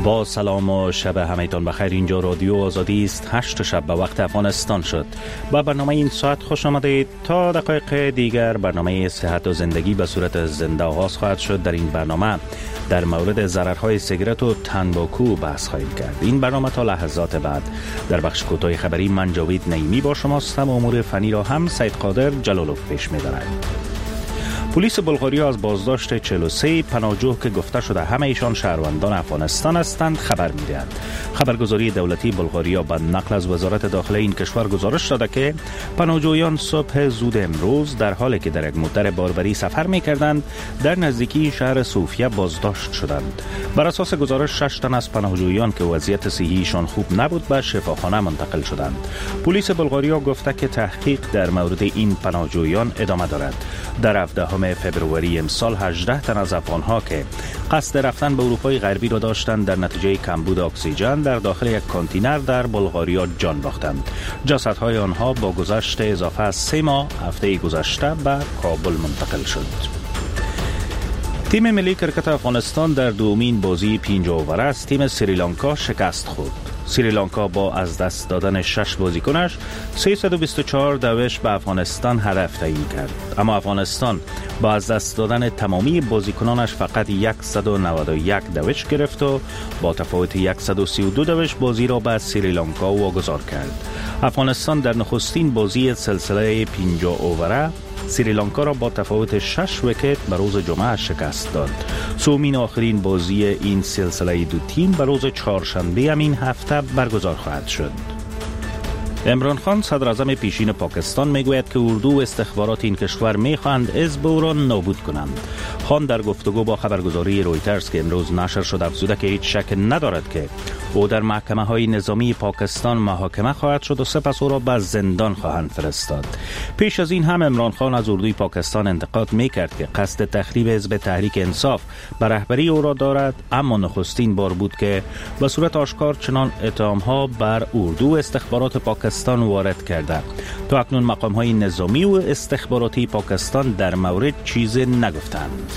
با سلام و شب همه‌تان بخیر. اینجا رادیو آزادی است. 8 شب به وقت افغانستان شد. با برنامه این ساعت خوش آمدید. تا دقایق دیگر برنامه صحت و زندگی به صورت زنده آغاز خواهد شد. در این برنامه در مورد ضررهای سیگارت و تنباکو بحث خواهیم کرد. این برنامه تا لحظات بعد در بخش کوتاه خبری من جاوید نعیمی با شماست. امور فنی را هم سید قادر جلالوف پیش می‌برد. پلیس بلغاریا از بازداشت 43 پناهجو که گفته شده همه ایشان شهروندان افغانستان هستند خبر می‌دهد. خبرگزاری دولتی بلغاریا به نقل از وزارت داخله این کشور گزارش داده که پناهجویان صبح زود امروز در حالی که در یک موتر باربری سفر می‌کردند در نزدیکی شهر صوفیه بازداشت شدند. بر اساس گزارش 6 تن از پناهجویان که وضعیت صحیشان خوب نبود به شفاخانه منتقل شدند. پلیس بلغاریا گفته که تحقیق در مورد این پناهجویان ادامه دارد. در 17 فبروری امسال 18 تن از افغان‌ها که قصد رفتن به اروپای غربی را داشتند در نتیجه کمبود اکسیژن در داخل یک کانتینر در بلغاریا جان باختند. جسدهای آنها با گذشت اضافه از 3 ماه هفته گذشته به کابل منتقل شد. تیم ملی کرکت افغانستان در دومین بازی 5 اوور از تیم سریلانکا شکست خورد. سریلانکا با از دست دادن 6 بازیکنش 324 دوش به افغانستان هدف تعیین کرد. اما افغانستان با از دست دادن تمامی بازیکنانش فقط 191 دوش گرفت و با تفاوت 132 دوش بازی را به سریلانکا واگذار کرد. افغانستان در نخستین بازی سلسله 50 اووره سریلانکا را با تفاوت 6 ویکت به روز جمعه شکست داد. سومین آخرین بازی این سلسله دو تیم به روز چهارشنبه همین هفته برگزار خواهد شد. عمران خان صدر اعظم پیشین پاکستان میگوید که اردو و استخبارات این کشور میخواهند حزب او را نابود کنند. خان در گفتگو با خبرگزاری رویترز که امروز نشر شد افزوده که هیچ شک ندارد که او در محکمه های نظامی پاکستان محاکمه خواهد شد و سپس او را به زندان خواهند فرستاد. پیش از این هم عمران خان از اردوی پاکستان انتقاد میکرد که قصد تخریب حزب تحریک انصاف به رهبری او را دارد، اما نخستین بار بود که به صورت آشکار چنان اتهام‌ها بر اردو و استخبارات پاکستان وارد کرده. تا اکنون مقام‌های نظامی و استخباراتی پاکستان در مورد چیزی نگفتند.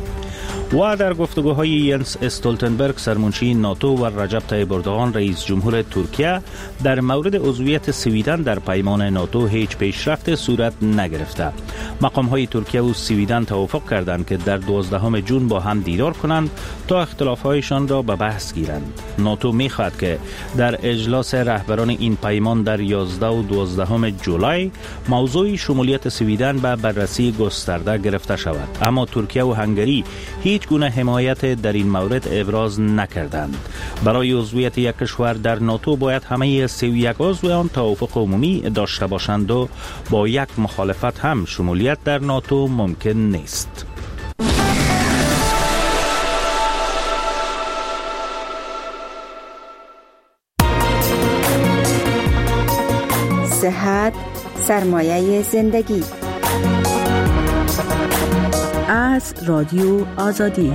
و در گفتگوهای ینس استولتنبرگ سرمنشی ناتو و رجب طیب اردوغان رئیس جمهور ترکیه در مورد عضویت سویدن در پیمان ناتو هیچ پیشرفت صورت نگرفته. مقام‌های ترکیه و سویدن توافق کردند که در 12 ژوئن با هم دیدار کنند تا اختلاف‌هایشان را به بحث گیرند. ناتو می‌خواهد که در اجلاس رهبران این پیمان در 11 و 12 جولای موضوع شمولیت سویدن به بررسی گسترده گرفته شود، اما ترکیه و هنگری هیچ گونه حمایت در این مورد ابراز نکردند. برای عضویت یک کشور در ناتو باید همه 31 عضو آن توافق عمومی داشته باشند و با یک مخالفت هم شمولیت در ناتو ممکن نیست. صحت سرمایه زندگی از رادیو آزادی.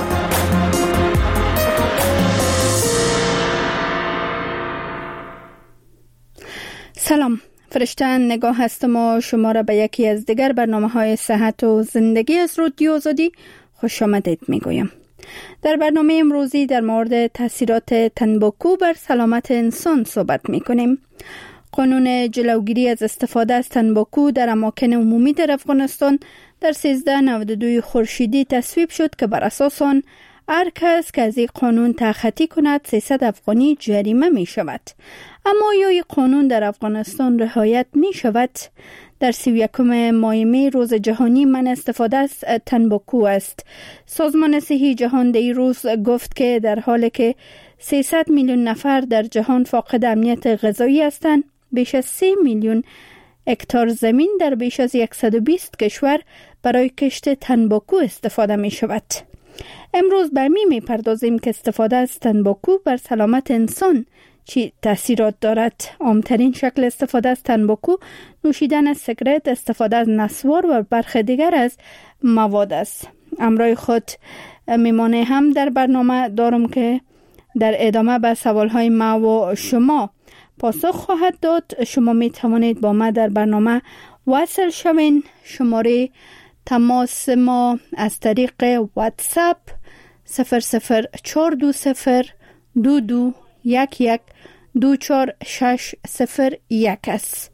سلام، فرشته نگاه هستم و شما را به یکی از دیگر برنامه‌های صحت و زندگی از رادیو آزادی خوش آمدید میگویم. در برنامه امروزی در مورد تاثیرات تنباکو بر سلامت انسان صحبت میکنیم. قانون جلوگیری از استفاده از تنباکو در اماکن عمومی در افغانستان در 1392 خورشیدی تصویب شد که بر اساس آن هر کس که از این قانون تخطی کند 300 افغانی جریمه می شود. اما آیا این قانون در افغانستان رعایت می شود؟ در 31 ماه می روز جهانی منع استفاده از تنباکو است. سازمان صحی جهان در این روز گفت که در حالی که 300 میلیون نفر در جهان فاقد امنیت غذایی هستند، بیش از 3 میلیون هکتار زمین در بیش از 120 کشور برای کشت تنباکو استفاده می شود. امروز به می پردازیم که استفاده از تنباکو بر سلامت انسان چی تاثیرات دارد. عامترین شکل استفاده از تنباکو نوشیدن سیگارت، استفاده از نسوار و برخی دیگر از مواد است. همراه خود میمانه هم در برنامه دارم که در ادامه به سوالهای ما و شما پاسخ خواهد داد. شما می توانید با ما در برنامه وصل شوین. شماره تماس ما از طریق واتساپ 00420 22112461 است.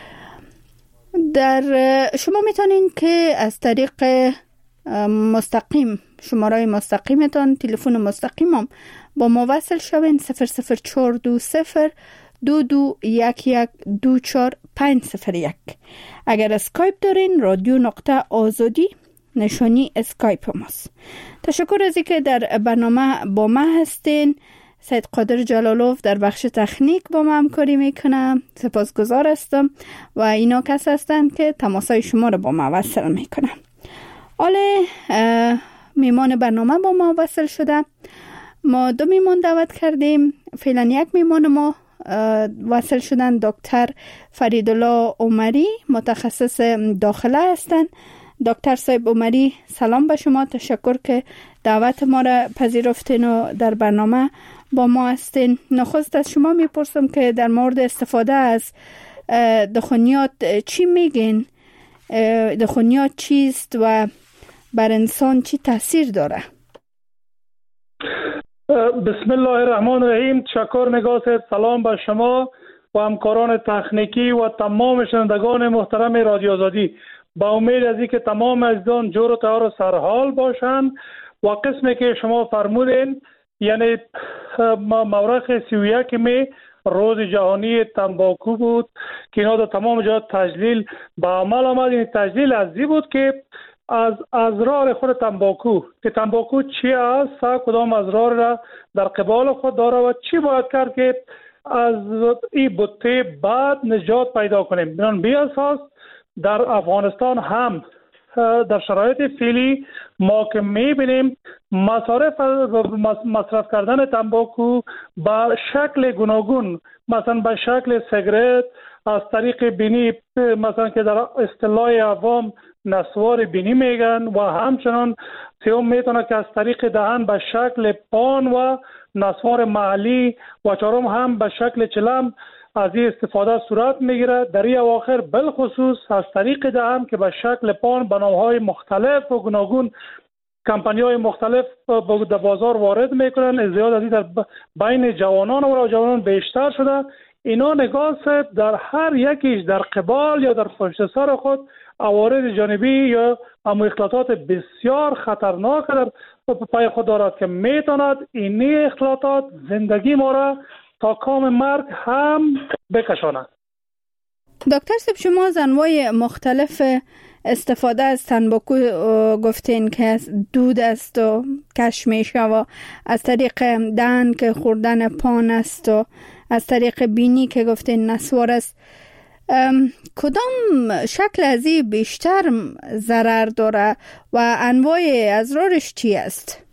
در شما میتونین که از طریق مستقیم شماره مستقیمتان تلفن مستقیمم با ما وصل شوین 004272211240501. اگر اسکایپ دارین رادیو نقطه آزادی نشانی اسکایپ ماست. تشکر از اینکه در برنامه با ما هستین. سید قادر جلالوف در بخش تکنیک با ما همکاری میکنه. سپاسگزار هستم و اینا کس هستن که تماسای شما رو با ما وصل میکنه. حالا میمان برنامه با ما وصل شده. ما 2 میمان دعوت کردیم. فعلا 1 میمان ما وصل شدن. دکتر فریدالله عمری متخصص داخله هستن. دکتر صاحب عمری سلام به شما. تشکر که دعوت ما را پذیرفتین و در برنامه با ما هستین. نخست از شما میپرسم که در مورد استفاده از دخانیات چی میگین؟ دخانیات چیست و بر انسان چی تاثیر داره؟ بسم الله الرحمن الرحیم. تشکر نگاه صاحب. سلام به شما و همکاران تکنیکی و تمام شنوندگان محترم رادیو آزادی. با امید از اینکه تمام عزیزان جور و تیار و سرحال باشند و قسمی که شما فرمودین یعنی مورخ 31 می روز جهانی تنباکو بود که اینا در تمام جهات تجلیل به عمل آمد. این تجلیل ازی بود که از ازرار خود تنباکو که تنباکو چی است، کدام ازرار را در قبال خود داره و چی باید کرد که از این بطه بعد نجات پیدا کنیم. بنان بی اساس در افغانستان هم در شرایط فعلی ما که میبینیم مصرف کردن تنباکو به شکل گوناگون، مثلا به شکل سیگرت، از طریق بینی، مثلا که در اصطلاح عوام نسوار بینی میگن، و همچنان سوم میتونه که از طریق دهن به شکل پان و نسوار محلی، و چهارم هم به شکل چلم از این استفاده صورت میگیره. در این اواخر بالخصوص از طریق دهن که به شکل پان به نامهای مختلف و گوناگون کمپانی‌های مختلف در بازار وارد میکنن. ازدیاد از این در بین جوانان و جوانان بیشتر شده. اینا نگاه در هر یکیش در قبال یا در پشت سر خود عوارض جانبی یا اختلاطات بسیار خطرناک در پای خود دارد که میتواند این اختلاطات زندگی ما را تا کام مرگ هم بکشاند. دکتر صاحب شما از انواع مختلف استفاده از تنباکو گفتین که دود است و کش میشه و از طریق دهن که خوردن پان است و از طریق بینی که گفتین نسوار است. کدام شکل از این بیشتر ضرر داره و انواع ازرارش چی است؟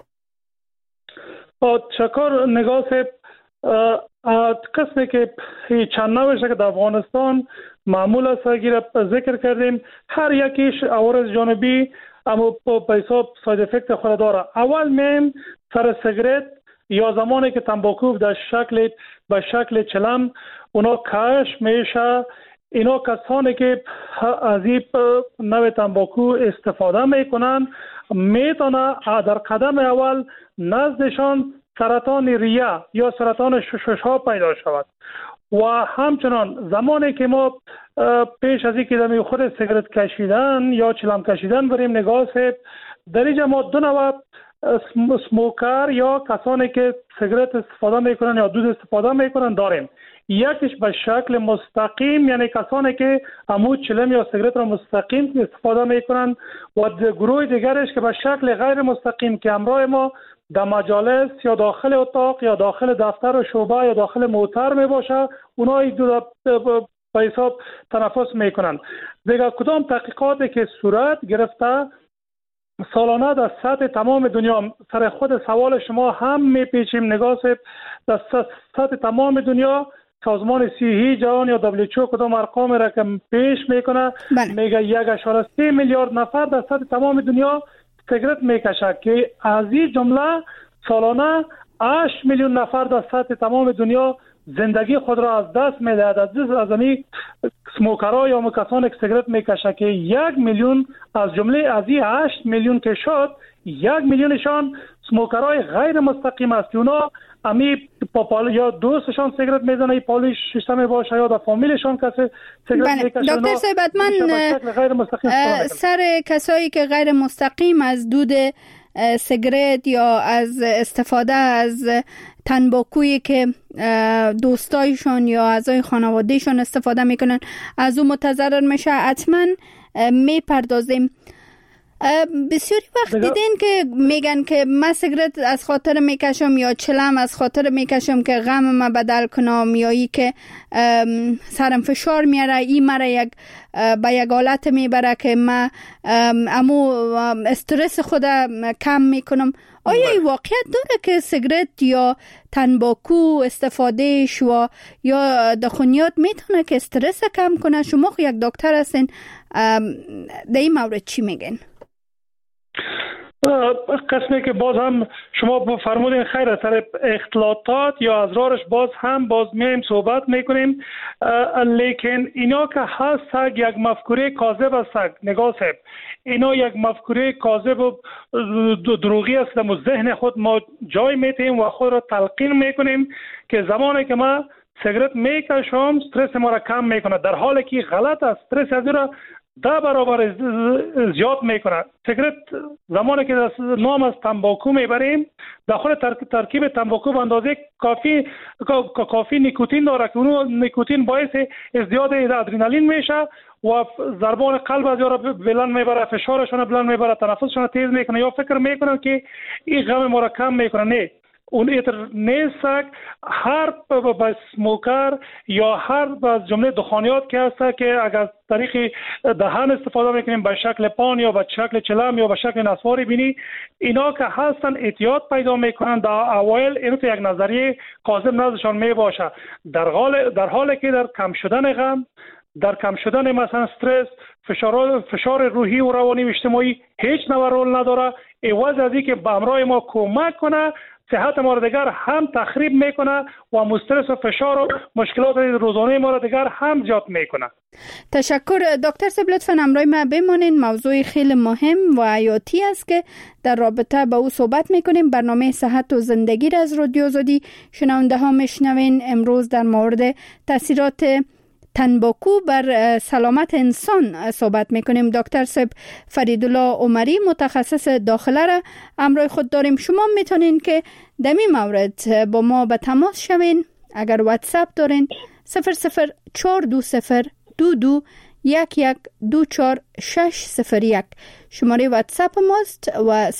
تشکر نگاه صاحب. قسمی که چند نوشه که در افغانستان معمول است ذکر کردیم، هر یکیش عوارض جانبی اما به حساب ساید افکت خود داره. اول میم سر سیگرت یا زمانی که تنباکو در به شکل چلم اونا کش میشه. اینا کسانی که از این نوع تنباکو استفاده میکنن میتونه در قدم اول نزدشان سرطان ریه یا سرطان ششها پیدا شود. و همچنان زمانی که ما پیش از اینکه در خود سیگرت کشیدن یا چلم کشیدن بریم نگاه صاحب، در اینجا ما دو نوع سموکر یا کسانی که سیگرت استفاده میکنن یا دود استفاده میکنن داریم. یکیش به شکل مستقیم، یعنی کسانی که عمود چلم یا سیگرت را مستقیم استفاده میکنن، و گروه دیگرش که به شکل غیر مستقیم که همراه ما در مجالس یا داخل اتاق یا داخل دفتر و شعبه یا داخل موتر می باشه، اونایی به حساب تنفس میکنن. دیگر کدام تحقیقاتی که صورت گرفته سالانه در سطح تمام دنیا، سر خود سوال شما هم میپیچیم نگاه صاحب، در سطح تمام دنیا سازمان صحی جهان یا WHO کدام ارقام را که پیش میکنه میگه 1.3 میلیارد نفر در سطح تمام دنیا سیگرت میکشه که از این جمله سالانه 8 میلیون نفر در سطح تمام دنیا زندگی خود را از دست میدهد. از این سموکرها یا کسانی که سیگرت میکشه که 1 میلیون از جمله از این 8 میلیون که شد 1 میلیونشان سموکرهای غیر مستقیم است. اونا امی یا دوستشان سیگرت میزنه، پالیش سیستم باشه، یا در فامیلشان کسی سیگرت میکشه. دکتر صاحب من سر کسایی که غیر مستقیم از دود سیگرت یا از استفاده از تنباکویی که دوستایشان یا اعضای خانوادهشان استفاده میکنن از اون متضرر میشه حتما میپردازیم. بسیاری وقت دیدین که میگن که من سیگرت از خاطر میکشم یا چلم از خاطر میکشم که غم ما بدل کنم، یا ای که سرم فشار میاره، ای مرا به یک حالت میبره که من امو استرس خود کم میکنم. آیا این واقعیت داره که سیگرت یا تنباکو استفادهش و یا دخانیات میتونه که استرس کم کنه؟ شما خو یک دکتر هستین، در این مورد چی میگن؟ قسمی که باز هم شما فرمودین خیر، سر اختلاطات یا ازرارش باز میایم صحبت میکنیم، لیکن اینا که هست یک مفکوره کاذب است. نگاه صاحب، اینا یک مفکوره کاذب و دروغی است. در ذهن خود ما جای میتیم و خود را تلقین میکنیم که زمانی که ما سیگرت میکشم استرس ما را کم میکنه، در حالی که غلط است. استرس از را 10 برابر زیاد میکنه. سیگرت زمانی که نام از تنباکو میبریم، داخل ترکیب تنباکو به اندازه کافی نیکوتین داره که اون نیکوتین باعث ازدیاد ادرنالین میشه و ضربان قلب از یارا بلند میبره، فشارشون بلند میبره، تنفسشون تیز میکنه، یا فکر میکنن که این غم ما را کم میکنه. نه، اون ایتر نیست. هر سموکر یا هر از جمله دخانیات که هست که اگر طریق دهان استفاده میکنیم به شکل پان یا به شکل چلم یا به شکل نسواری بینی، اینا که هستن اعتیاد پیدا میکنن. در اوایل اینو یک نظریه کاذب نزدشان میباشه، در حالی که در کم شدن غم، در کم شدن مثلا استرس، فشار روحی و روانی و اجتماعی هیچ نوع رول نداره. عوض از این که به همراه ما کمک کنه، صحت ما را دیگر هم تخریب میکنه و استرس و فشار و مشکلات روزانه ما را دیگر هم زیاد میکنه. تشکر دکتر صاحب، لطفاً همراه ما بمانید. موضوع خیلی مهم و حیاتی است که در رابطه با او صحبت میکنیم. برنامه صحت و زندگی را از رادیو آزادی شنونده ها میشنوین. امروز در مورد تاثیرات تنباکو بر سلامت انسان صحبت میکنیم. دکتر صاحب فریدالله عمری متخصص داخله را همراه خود داریم. شما میتونین که در این مورد با ما به تماس شوین. اگر واتساپ دارین 004202211240601 شماره واتساپ ماست و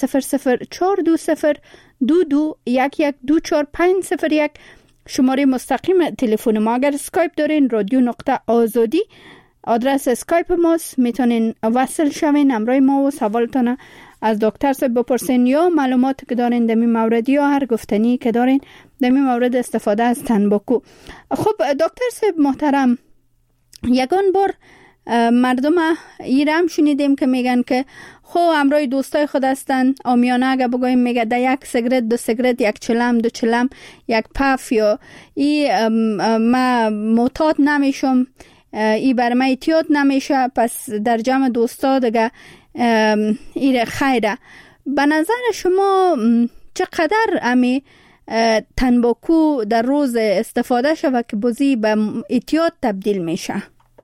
004202211240501 شماره مستقیم تلفن ما. اگر اسکایپ دارین رادیو.آزادی آدرس اسکایپ ماست، میتونین وصل شوین همراه ما و سوالتان از دکتر صاحب بپرسین یا معلوماتی که دارین در این مورد یا هر گفتنی که دارین در این مورد استفاده از تنباکو. خب دکتر صاحب محترم، یگان بار مردم ایران شنیدیم که میگن که خو همراه دوستای خود هستن، آمیانه اگه بگویم میگه ده یک سیگرت، 2 سیگرت، 1 چلم، 2 چلم، 1 پف، یا ما معتاد نمیشم، ای بر من اعتیاد نمیشه، پس در جمع دوستا دیگه ایره خیره. به نظر شما چقدر امی تنباکو در روز استفاده شود که بازی به اعتیاد تبدیل میشه؟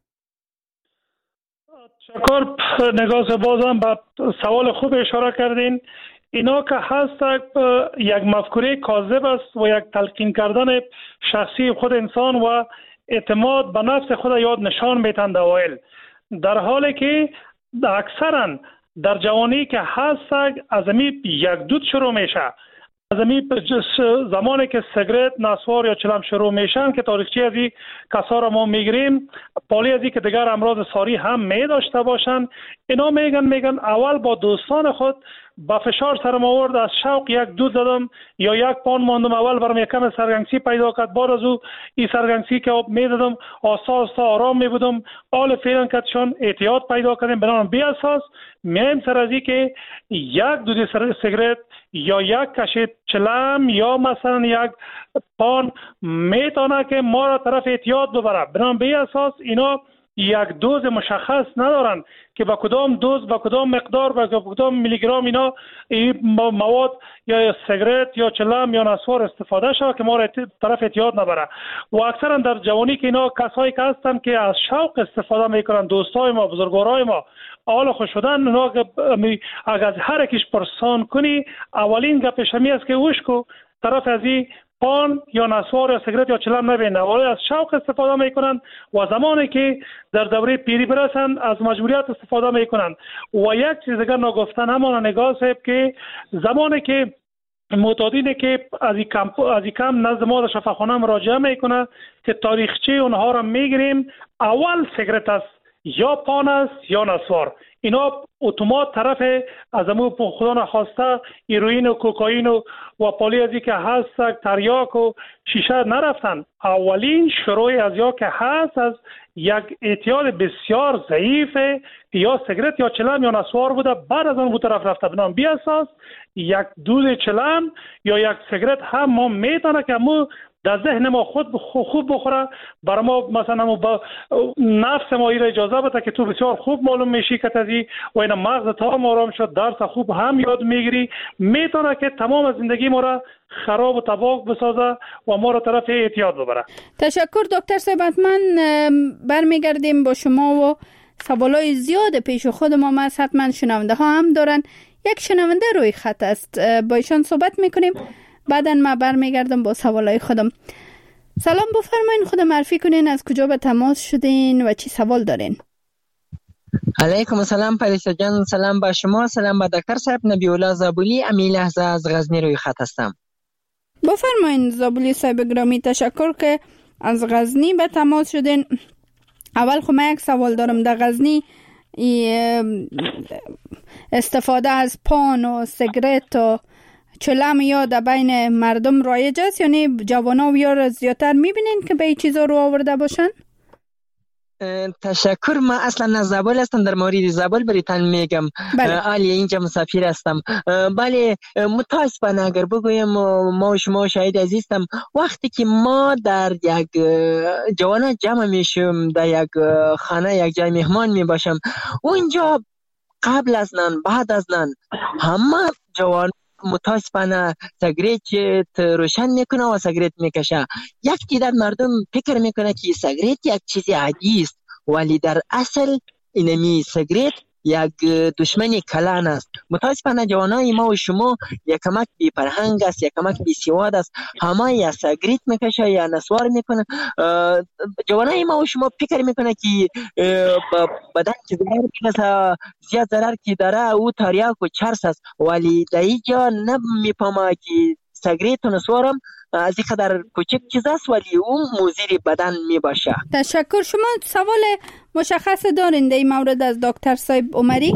شکر نگاه، بازم به سوال خوب اشاره کردین. اینا که هست یک مفکوره کاذب است و یک تلقین کردن شخصی خود انسان و اعتماد به نفس خود یاد نشان میتن در اوایل، در حالی که اکثرا در جوانی که هست از امی یک دود شروع میشه. از امی زمانی که سیگرت، نسوار یا چلم شروع میشن که تاریخچه از این کسا را ما میگیریم، پالی از این که دیگر امراض ساری هم می داشته باشن، اینا میگن اول با دوستان خود با فشار سرم آورد، از شوق 1 دود زدم یا 1 پاند ماندم، اول برام یکم سرگنگسی پیدا کرد، بعد از او این سرگنگسی که میدادم آسا آرام میبودم، حال فعلا کتشان اعتیاد پیدا کردیم. بنابراین بی اساس میایم سر از این که 1 دود سیگرت یا 1 کشید چلم یا مثلا 1 پان میتونه که ما را طرف اعتیاد ببره. بنابراین بی اساس اینا یک دوز مشخص ندارن که با کدام دوز، با کدام مقدار، با کدام میلی گرم اینا مواد یا سیگرت یا چلم یا نسوار استفاده شود که ما را طرف احتیاط نبره. و اکثرا در جوانی که اینا کسایی که هستن که از شوق استفاده میکنن، دوستای ما، بزرگوارای ما، حال خوش شدن اونا اگر هر یکیش پرسان کنی، اولین گپش همی است که وشکو طرف از این پان یا نسوار یا سیگرت یا چلم نبینه، ولی از شوق استفاده میکنن و زمانی که در دوره پیری برسن از مجبوریت استفاده میکنن. و یک چیز دیگر نگفتن همان نگاه صاحب که زمانی که معتادینه که از این کم نزد ما در شفاخانه مراجعه میکنه که تاریخچه اونها را میگیریم، اول سیگرت است یا پان است یا نسوار. اینا اتومات طرف از امو خدا نخواسته هیروئین و کوکائین و پالی ازی که هست تریاک و شیشه نرفتن. اولین شروع از یا که هست از یک اعتیاد بسیار ضعیف یا سیگرت یا چلم یا نسوار بوده، بعد از اون بو طرف رفته. بنام بی اساس یک دوز چلم یا یک سیگرت هم ما میتونه که مو در ذهن ما خود خوب بخوره، برای ما مثلا با نفس ما ایره اجازه بده که تو بسیار خوب معلوم میشی که تازی و این مغز تا آرام شد، درس خوب هم یاد میگیری، میتونه که تمام زندگی ما را خراب و تباه بسازه و ما را طرف اعتیاد ببره. تشکر دکتر صاحب. من برمیگردیم با شما و سوالای زیاد پیش خود ما هست، حتما شنونده ها هم دارن. یک شنونده روی خط است، با ایشان صحبت میکنیم، بعداً ما برمیگردم با سوالای خودم. سلام، بفرمایین خود معرفی کنین، از کجا به تماس شدین و چی سوال دارین؟ علیکم السلام پریسا جان، سلام با شما، سلام با دکتر صاحب. نبی الله زابولی امی لحظه از غزنی روی خط هستم. بفرمایین زابولی صاحب گرامی، تشکر که از غزنی به تماس شدین. اول خب من یک سوال دارم. در غزنی استفاده از پان و سیگرت و چلم یا در بین مردم رایج است؟ یعنی جوانا و یا زیادتر میبینین که به این چیزا رو آورده باشن؟ تشکر. ما اصلا از زابل هستم، در مورد زابل بریتان میگم. عالی اینجا مسافر هستم. بله، متاسفانه اگر بگویم ما و شما شاهد عزیزم، وقتی که ما در یک جوانا جمع میشیم، در یک خانه یک جای مهمان میباشم، اونجا قبل از نان بعد از نان همه جوان متاسفانه سیگرت روشن میکنه و سیگرت میکشه. یک تعداد مردم فکر میکنه که سیگرت یک چیز عادی است، ولی در اصل اینمی سیگرت یک دشمن کلان است. متاسفانه جوانای ما و شما یکمک بی فرهنگ است، یکمک بی سواد است، همه یا سیگرت میکشه یا نسوار میکنه. جوانای ما و شما فکر میکنه که بدن که ضرر میرسه، زیاد ضرر که داره او تریاک و چرس است، ولی در اینجا نمیفهمه که سیگرت و نسوارم از این قدر کوچک چیز است ولی اون مضر بدن می باشه. تشکر. شما سوال مشخص دارین در این مورد از دکتر صاحب عمری؟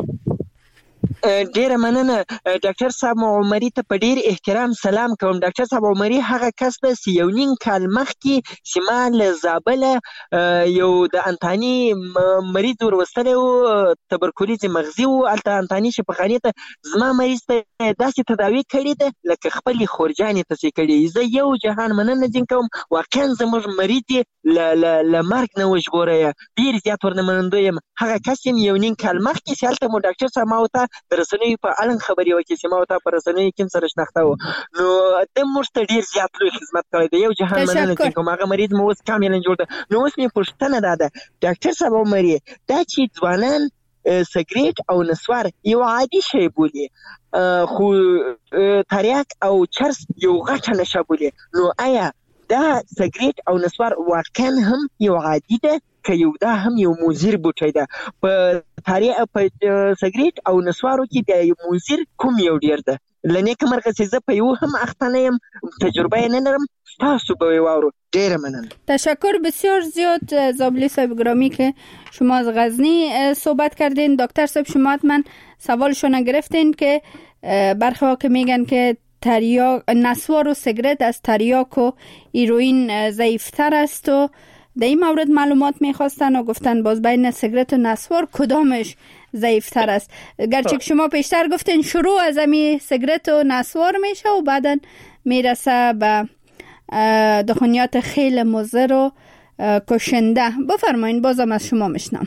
ډیره مننه. ډاکټر صاحب عمري ته په ډیر احترام سلام کوم. ډاکټر صاحب عمري هغه کس دی چې یو نیم کال مخکې چې ما له زابله یو د انتاني مریض وروستلی و، تبرکلوز مغزي و، هلته انتاني شفاخانې ته زما مریض ته داسې تداوي کړې ده لکه خپلې خورجانې ته چې کړې. زه یو جهان مننه ځین کوم، واقعا زموږ مریض یې له مرګ نه وژغوری، ډېر زیات ورنه منندوی یم. هغه کس یم یو نیم کال مخکې چې هلته مو ډاکټر صاحب ما ورته د رسنیو په اړه خبرې وکړې چې ما ورته په رسنیو کې سره شناخته و، نو ده موږ ته ډېر زیات لوی خدمت کړی دی. یو جهان مننه چې کوم هغه مریض مو اوس کاملا جوړ ده. نو اوس مې پوښتنه دا ده ډاکټر صاحب عمري، دا چې ځوانان سیګریټ او نسوار یو عادي شی بولي، خو تریاک او چرس یو غټه نشه بولي، نو آیا دا سیګریټ او نسوار واقعا هم یو عادي ده که یو دا هم یو مضر بوټی ده؟ په سیګریټ او نسوارو کې بیا یو مضر کوم یو ډیر ده؟ له نیکه مرغه چې زه په یو هم اخته نه یم، تجربه یې نه لرم، تاسو به واورو. ډیره مننه. تشکر بسیار زیاد زابلی صاحب گرامی که شما از غزنی صحبت کردین. دکتر صاحب شما حتما سوالشو نگرفتین که برخی که میگن که تریاک نسوار و سیگرت از تریاک و هیروئین ضعیفتر است و در این مورد معلومات میخواستن و گفتن باز بین سیگرت و نسوار کدامش ضعیفتر است. گرچه شما پیشتر گفتین شروع از امی سیگرت و نسوار میشه و بعدا میرسه به دخانیات خیلی مضر و کشنده. بفرمایید، بازم از شما میشنم.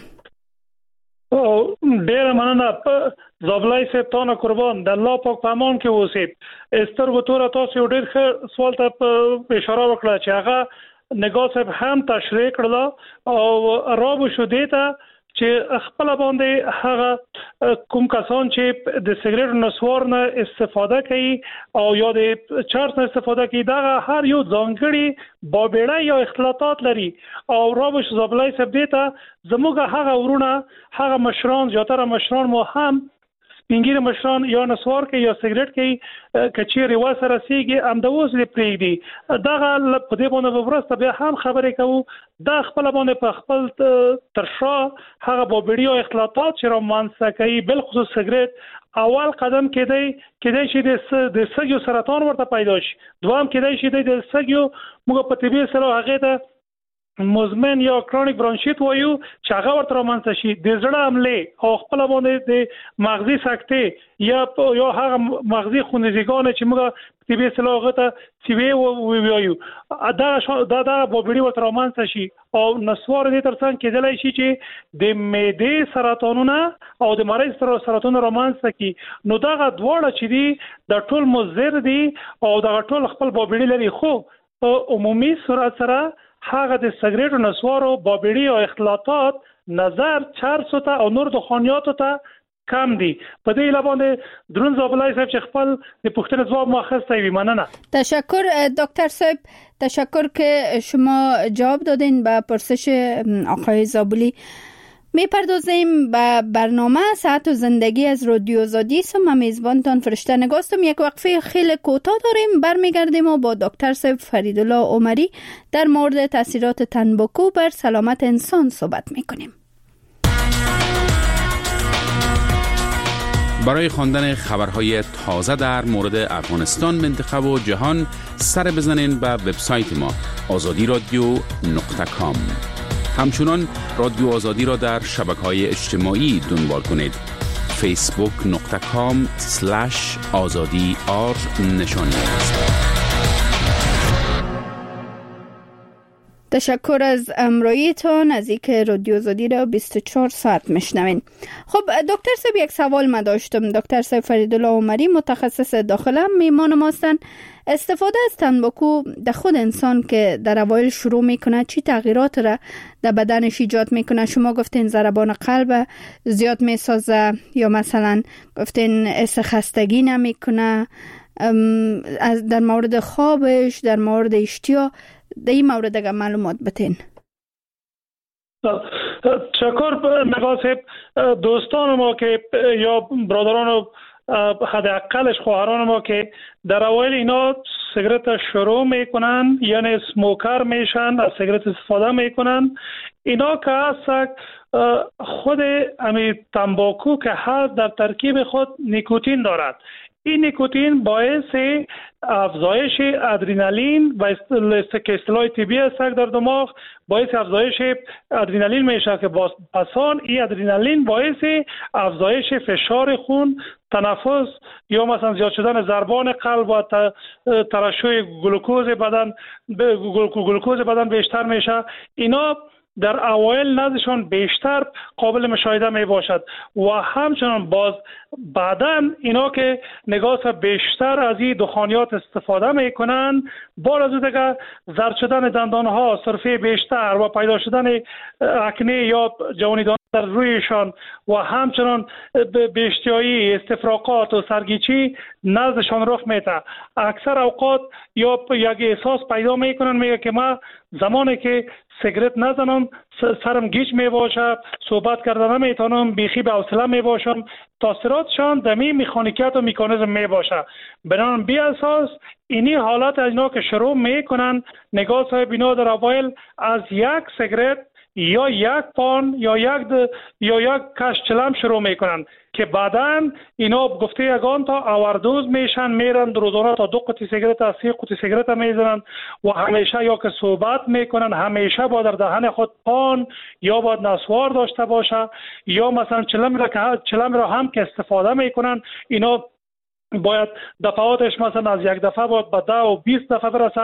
ډیره مننه زابلای صاحب، تانه قربان، د الله پاک په امان کې اوسئ. سترګو توره تاسو ډیر ښه سوال ته اشاره وکړه چې هغه نگاه صاحب هم تشریح کړل او رابو شو دیتا چې خپل باندې هغه کوم کسان چې د سیګریټ نسوار نه استفاده کوي او یا د چرس نه استفاده کوي، دا هر یو ځانګړي بابېړه یا اختلاطات لري. او رابو شو زابلای صاحب دیتا زموږ هغه ورونه، هغه مشران، زیاتره مشران مو هم سپینګیر مشران یا نسوار کوي یا سیګریټ کوي، کچېرې وسره سیږي هم د اوس لري پریږدي. دغه په دې باندې ورسته بیا هم خبرې کوو، دا خپل باندې په خپل ترشا هغه بابېړي او اختلاطات چې رامنځته کوي، بالخصوص سیګریټ، اول قدم کېدای شي د سږو سرطان ورته پیدا شي. دوام کېدای شي د سږو موږ په طبي اصطلاح هغه ته مزمن یا کرونیک برانشیت وایو چې هغه ورته رامنځته شي. د زړه حمله او خپل باندې د مغزي سکتې یا هغه مغزي خونریزګان چې موږ طبي اصطلاح هغه ته سی وی وایو، دا بابېړي ورته رامنځته شي. او نسوار دې ترڅنګ کېدلی شي چې د معدې سرطانونه او د مریض سرطانونه رامنځته کی. نو دغه دواړه چې دي د ټول مضر دي او دغه ټول خپل بابېړي لري. خو په عمومي صورت سره هغه د سیګریټ نسوارو بابېړي او اختلاطات نظر چرس ته او نور دخانیات ته کم دي. په دې لابد درون زابلای صاحب چې خپل د پوښتنې ځواب ماخسته وي. مننه. تشکر دکتر صاحب، تشکر که شما جواب دادین به پرسش آقای زابلی. میپردازیم به برنامه صحت و زندگی از رادیو آزادی. من میزبانتان فرشته نگاستم. یک وقفه خیلی کوتاه داریم، برمیگردیم و با دکتر صاحب فریدالله عمری در مورد تاثیرات تنباکو بر سلامت انسان صحبت میکنیم. برای خواندن خبرهای تازه در مورد افغانستان، منطقه و جهان سر بزنین به وبسایت ما azadiradio.com. همچنان رادیو آزادی را در شبکه‌های اجتماعی دنبال کنید. facebook.com/azadi_r نشانی است. تشکر از امراییتان، از اینکه رادیو آزادی را 24 ساعت میشنوین. خب دکتر صاحب، یک سوال ما داشتم. دکتر صاحب فریدالله عمری متخصص داخله میهمان ماستن. استفاده از تنباکو در خود انسان که در اوایل شروع میکنه چی تغییرات را در بدنش ایجاد میکنه؟ شما گفتین ضربان قلب زیاد میسازه یا مثلا گفتین حس خستگی نمیکنه، در مورد خوابش، در مورد اشتها، در این مورد اگر معلومات بتین. تشکر نگاه صاحب. دوستان ما که یا برادران حداقلش خواهران ما که در اوایل اینا سیگرت شروع میکنن، یعنی سموکر میشن، از سیگرت استفاده میکنن، اینا که هست خود امی تنباکو که هر در ترکیب خود نیکوتین دارد. این نیکوتین باعث افزایش ادرنالین و اصطلاح طبی است در دماغ، باعث افزایش ادرنالین میشه که پسان این ادرنالین باعث افزایش فشار خون، تنفس یا مثلا زیاد شدن ضربان قلب و ترشح گلوکوز بدن بیشتر میشه. اینا در اوایل نزدشان بیشتر قابل مشاهده می باشد و همچنان باز بعدا اینا که نگاه بیشتر از این دخانیات استفاده می کنند، بار از دیگه زرد شدن دندان ها، سرفه بیشتر و پیدا شدن اکنه یا جوانیدان در رویشان و همچنان بیشتیایی، استفراغات و سرگیچی نزدشان رخ میده. اکثر اوقات یا یک احساس پیدا میکنن، میگه که من زمانی که سیگرت نزنم سرم گیج می باشه، صحبت کردن نمیتونم، بیخی به حوصله می باشم. تاثیراتشان دمی مکانیکیت و مکانیزم می باشه. بنابراین بی اساس اینی حالت از اینا که شروع میکنن، نگاه صاحب اینا در اوایل از یک سیگرت یا یک پان یا یک کش چلم شروع میکنن که بعداً اینا گفته یگان تا آوردوز میشن، میرن روزانه تا 2 قطعه سیگرت 3 قطعه سیگرت میزنن و همیشه یا که صحبت میکنن، همیشه با در دهن خود پان یا با نسوار داشته باشه یا مثلا چلم را هم که استفاده میکنن، اینا باید دفعاتش مثلا از یک دفعه باید به 10 و 20 دفعه برسه.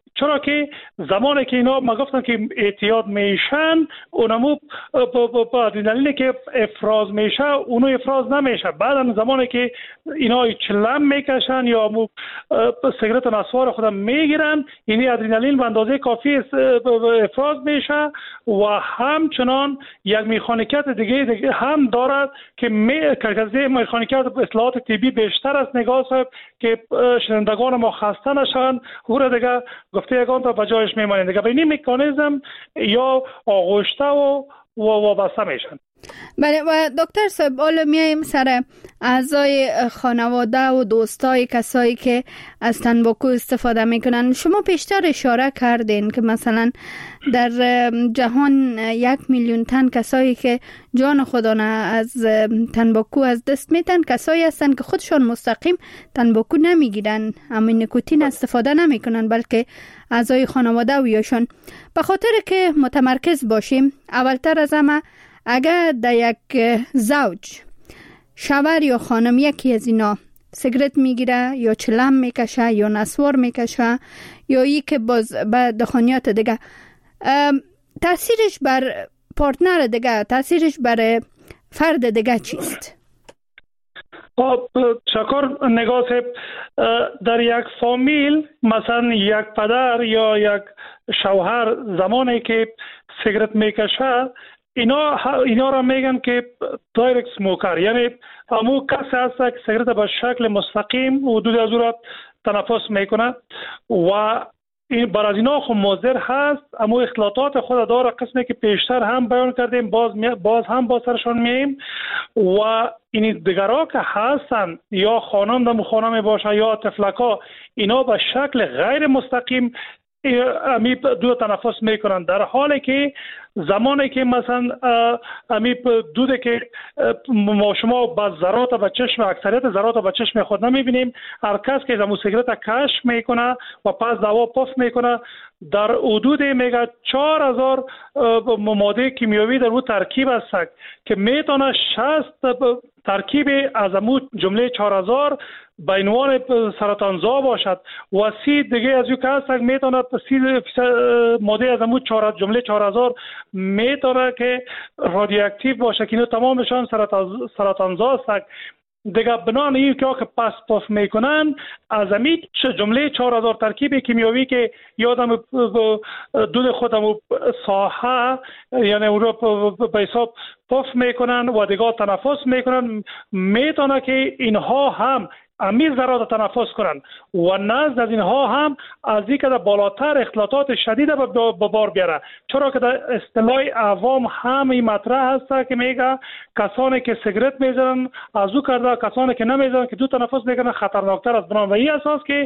چرا که زمانی که اینا ما گفتن که اعتیاد میشن اونمو با ادرنالین که افراز میشه اونو افراز نمیشه. بعد زمانی که اینا چلم میکشن یا سیگرت نسوار خودم میگیرن یعنی ادرنالین به اندازه کافی افراز میشه و همچنان یک مکانیکیت دیگه هم دارد که مکانیکیت اصلاحات طبی بیشتر است نگاه صاحب که شنوندگان ما خسته نشن او دیگه گفته یگان تا بجایش میمانند دیگه به این مکانیزم یا آغشته و وابسته میشن. بله و دکتر صاحب حالا میایم سر اعضای خانواده و دوستای کسایی که از تنباکو استفاده میکنن. شما پیشتر اشاره کردین که مثلا در جهان 1 میلیون تن کسایی که جان خودانه از تنباکو از دست میتن کسایی هستن که خودشون مستقیم تنباکو نمیگیرن اما نیکوتین استفاده نمیکنن بلکه اعضای خانواده و یاشون. به خاطر که متمرکز باشیم اولتر از همه اگر در یک زوج شوهر یا خانم یکی از اینا سیگرت میگیره یا چلم میکشه یا نسوار میکشه یا ای که باز به دخانیات دیگه تاثیرش بر پارتنر دیگه تاثیرش بر فرد دیگه چیست؟ شکر نگاه صاحب در یک فامیل مثلا یک پدر یا یک شوهر زمانی که سیگرت میکشه اینا را میگن که دایرکت سموکر یعنی همون کسی هست که سیگرت به شکل مستقیم حدود از او را تنفس میکنه و این برای اینا خود مضر هست اما اختلاطات خود داره قسمی که پیشتر هم بیان کردیم باز هم با سرشان میاییم و این دیگرها که هستن یا خانم باشه یا طفلکا اینا به شکل غیر مستقیم امی دود تنفس میکنن در حالی که زمانی که مثلا امی دوده که ما شما با ذرات به چشم اکثریت ذرات به چشم خود نمیبینیم هر کس که زمو سیگرت کشف میکنه و پس دوا پف میکنه در حدود میگه 4000 ماده کیمیایی در اون ترکیب است که میتونه 60 ترکیب از امو جمله 4000 به عنوان سرطانزا باشد و 30 دیگه از او که هست میتونه 30 ماده از امو جمله 4000 میتونه که رادیواکتیو باشه که اینو تمامشان سرطانزا است دیگه. بنان این که پس پاس میکنن از امی جمله 4000 ترکیب کیمیایی که یادم دود خودم ساحه یعنی اون رو به حساب پاس میکنن و دیگه تنفس میکنن میتونه که اینها هم امی ذرات تنفس کنن و نزد از اینها هم از این که در بالاتر اختلاطات شدید به بار بیاره. چرا که در اصطلاح عوام هم این مطرح هست که میگه کسانی که سیگرت میزنن از او کرده کسانی که نمیزنن که دو تنفس میکنن خطرناکتر است. بنابراین و این اساس که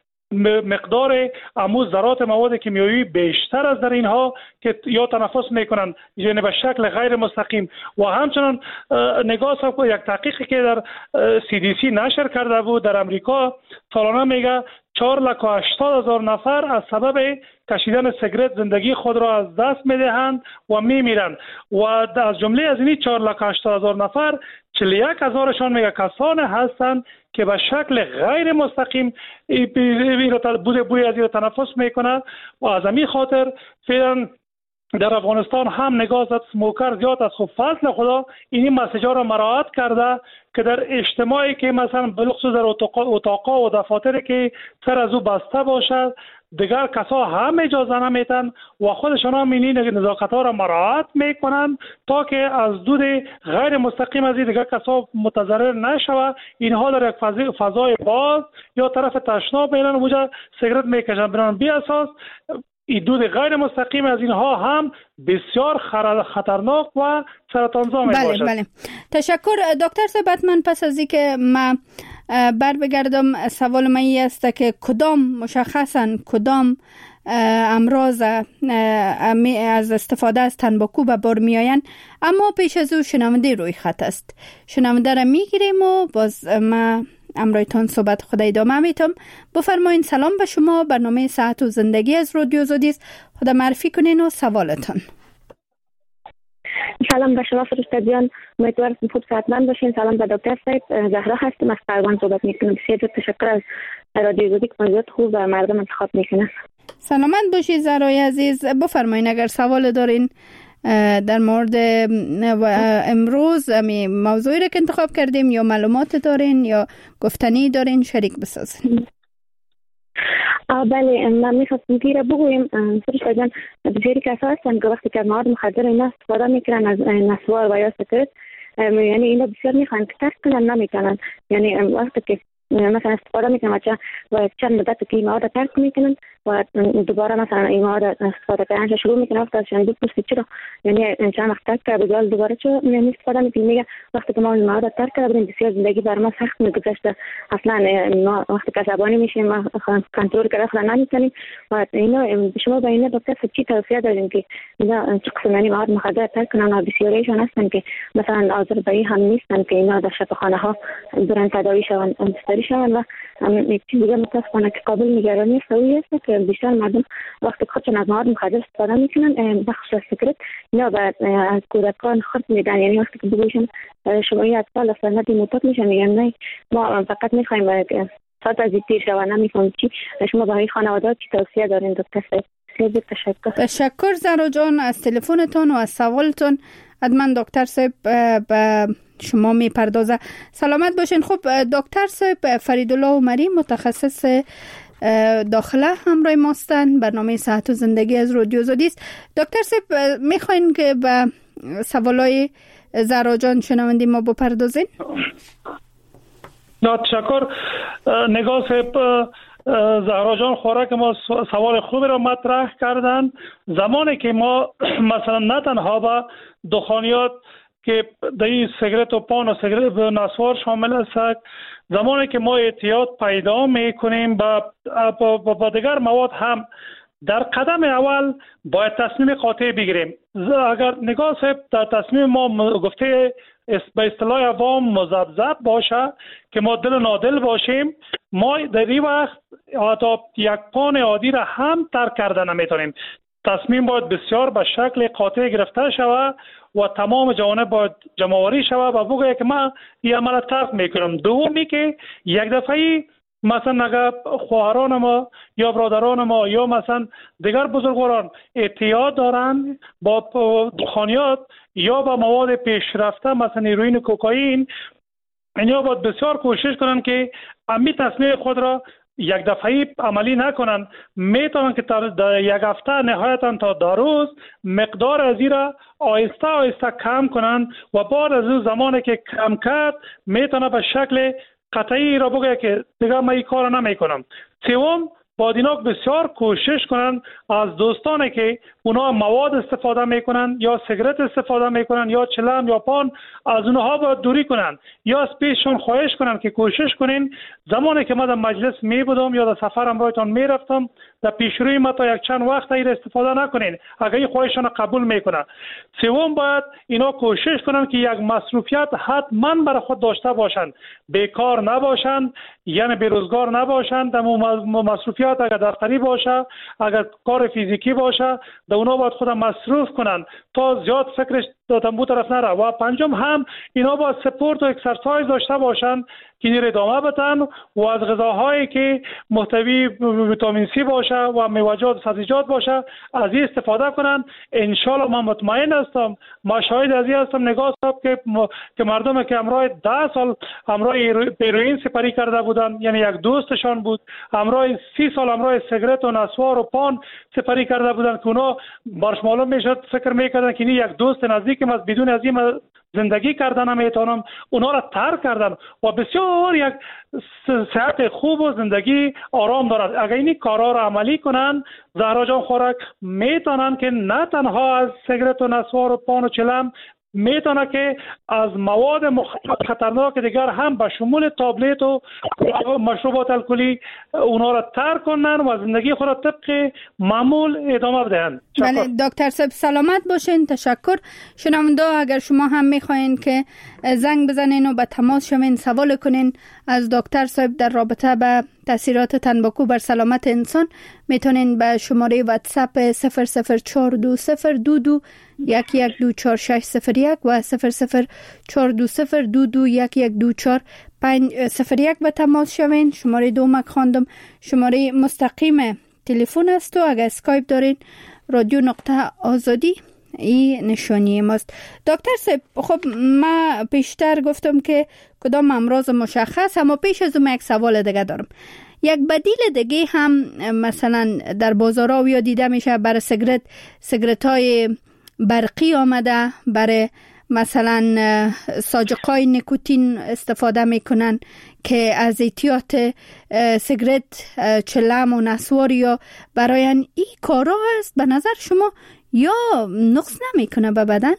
مقدار امو ذرات مواد کیمیایی بیشتر از در اینها که یا تنفس میکنن یعنی به شکل غیر مستقیم و همچنان نگاه صاحب یک تحقیقی که در CDC نشر کرده بود در امریکا سالانه میگه 480,000 نفر از سبب کشیدن سیگرت زندگی خود را از دست میدهند و میمیرند و از جمله از این 480,000 نفر 41,000شان میگه کسان هستند که به شکل غیر مستقیم بوی از این تنفس میکنه و از همین خاطر فعلا در افغانستان هم نگاه زد سموکر زیاد از خب فضل خدا این مسیجا را مراعات کرده که در اجتماعی که مثلا بلخصوص در اتاقا و دفاتری که سر از او بسته باشد دیگر کسا هم اجازه نمیتن و خودشان هم این نزاکت ها را مراعات میکنن تا که از دود غیر مستقیم از دیگر کسا متضرر نشوه. اینها در یک فضای باز یا طرف تشناب میرن وجا سیگرت میکشن برن بی اساس این دود غیر مستقیم از اینها هم بسیار خطرناک و سرطانزا می باشد. بله. تشکر دکتر صاحب. من پس از اینکه ما بر بگردم سوال من این است که کدام امراض از استفاده از تنباکو به بار می آین اما پیش از او شنونده روی خط است. شنونده را می گیریم و باز ما امرایتان صحبت خدا ادامه میتم. بفرمایین. سلام به شما. برنامه صحت و زندگی از رادیو آزادی است. خدا معرفی کنین و سوالتان. سلام به شما فرستادیان، امیدوارم خوب صحتمند باشین. سلام به دکتر صاحب، زهرا هستم از قربان صحبت میکنم. بسیار تشکر از رادیو آزادی که موضوعات خوب و مردم انتخاب میکنه. سلامت باشید زهرای عزیز. بفرمایید اگر سوال دارین در مورد امروز موضوعی را که انتخاب کردیم یا معلومات دارین یا گفتنی دارین شریک بسازین. بله، من میخواستم که بگویم سرش جان بسیاری کسا هستن که وقتی که مواد مخدر اینا استفاده میکنن از نسوار و یا سکرت، یعنی اینا بسیار میخوان که ترک کنن نمیکنن. یعنی وقتی که مثلا استفاده میکنن و چند مدت که این مواد ترک میکنن و دوباره مثلا این مواد استفاده کردن شروع میکنن وقتشان بپرسی چرا یعنی چند وقت ترک کرده بگال دوباره چرا یعنی استفاده میکنیم. میگه وقتی که ما این مواد ترک کردیم بسیار زندگی بر ما سخت میگذشته، اصلا ما وقتی که عصبانی میشیم ما کنترل کردن خود نمیکنیم و اینا شما به اینا دکتر چی توصیه دارین که اینا چه قسم یعنی مواد مخدر ترک کنن و بسیاریشون هستن که مثلا آذربایی هم نیستن که اینا در شفاخانه ها برن تداوی شون مستری شون و یک چیز دیگه متاسفانه که قابل نگرانی سوی است که بیشتر مردم وقتی خودشون از مواد مخدر استفاده میکنن بخش سکرت اینا بعد از کودکان خرد میدن. یعنی وقتی که بگویشن شما این اطفال اصلا دیموتات میشن میگن نه ما فقط میخوایم ساعت از تیر شوند نمیفهم چی. شما برای خانواده چی توصیه دارین دکتر صاحب؟ خیلی تشکر زهرا جان از تلفنتون و از سوالتون. حتما دکتر صاحب به شما میپردازه. سلامت باشین. خب دکتر صاحب فریدالله عمری متخصص داخله همراه ماستن. برنامه صحت و زندگی از رادیو آزادی است. دکتر صاحب میخواین که به سوالای زهرا جان شنوندی ما بپردازین؟ تشکر نگاه صاحب. زهرا جان خوراک ما سوال خوبی را مطرح کردن. زمانی که ما مثلا نه تنها با دخانیات که در سیگرت و پان و سیگرت و نسوار شامل است، زمانی که ما اعتیاد پیدا میکنیم با دیگر مواد هم در قدم اول باید تصمیم قاطع بگیریم. اگر نگاه صاحب در تصمیم ما گفته به اصطلاح عوام مذبذب باشه که ما دل نادل باشیم، ما در این وقت حتی یک پان عادی را هم ترک کرده نمیتونیم. تصمیم باید بسیار به شکل قاطع گرفته شود و تمام جوانب باید جمع‌آوری شود و بگوید که من این عمل ترک میکنم. دومی که یک دفعه مثلا اگر خواهران ما یا برادران ما یا مثلا دیگر بزرگواران اعتیاد دارند با دخانیات یا با مواد پیشرفته مثلا هیروئین و کوکائین، اینا باید بسیار کوشش کنند که امی تصمیم خود را یک دفعه عملی نکنن. میتونن که در یک هفته نهایتا تا 2 روز مقدار از این را آهسته آهسته کم کنن و بعد از اون زمانی که کم کرد میتونه به شکل قطعی را بگه که دیگه من این کار نمی کنم. سوم باید اینا بسیار کوشش کنن از دوستانی که اونا مواد استفاده میکنن یا سیگرت استفاده میکنن یا چلم یا پان، از اونها باید دوری کنن یا از پیششون خواهش کنن که کوشش کنین زمانی که من در مجلس می بودم یا در سفر همراهتان می رفتم در پیشروی ما تا یک چند وقت این استفاده نکنین اگر این خواهشان قبول میکنن. سوم باید اینا کوشش کنن که یک مصروفیت حتما برای خود داشته باشن، بیکار نباشن، یعنی بیروزگار نباشن. در مصروفیت اگر دفتری باشه، اگر کار فیزیکی باشه، در اونا باید خود مصروف کنن تا زیاد فکرش دو طرف نره. و پنجم هم اینا باید سپورت و اکسرسایز داشته باشن که این ادامه بدن و از غذاهایی که محتوی ویتامین سی باشه و میوه‌جات و سبزیجات باشه از این استفاده کنن. انشالله من مطمئن هستم، ما شاهد از این هستم نگاه صاحب که مردم که همراه 10 سال همراه هیروئین سپری کرده بودن، یعنی یک دوستشان بود، همراه 30 سال همراه سیگرت و نسوار و پان سپری کرده بودن که اونا برش معلوم میشد فکر میکردن که این یک دوست نزدیکم از بدون از این زندگی کردن نمیتونم، اونا را ترک کردن و بسیار یک صحت خوب و زندگی آرام دارد. اگر این کارا را عملی کنن زهرا جان خوراک میتونن که نه تنها از سیگرت و نسوار و پان و چلم، میتونه که از مواد خطرناک دیگر هم به شمول تابلت و مشروبات الکلی اونا را ترک کنن و زندگی خود را طبق معمول ادامه بدهند. بله دکتر صاحب سلامت باشین. تشکر. شنونده اگر شما هم میخواین که زنگ بزنین و به تماس شوین سوال کنین از دکتر صاحب در رابطه به تاثیرات تنباکو بر سلامت انسان، میتونین به شماره واتساپ 004221124601 و 00420221124501 به تماس شوین. شماره دومک خواندم، شماره مستقیم تلفن است و اگر اسکایپ دارین رادیو نقطه آزادی این نشانی ماست. دکتر صاحب، خب ما پیشتر گفتم که کدام امراض مشخص، اما پیش از اون یک سوال دیگه دارم. یک بدیل دیگه هم مثلا در بازارها یا دیده میشه برای سیگرت های برقی آمده، برای مثلا ساجقای نیکوتین استفاده میکنن که از احتیاط سیگرت چلم و نسوار یا برای این کارا است. به نظر شما یا نقص نمیکنه به بدن؟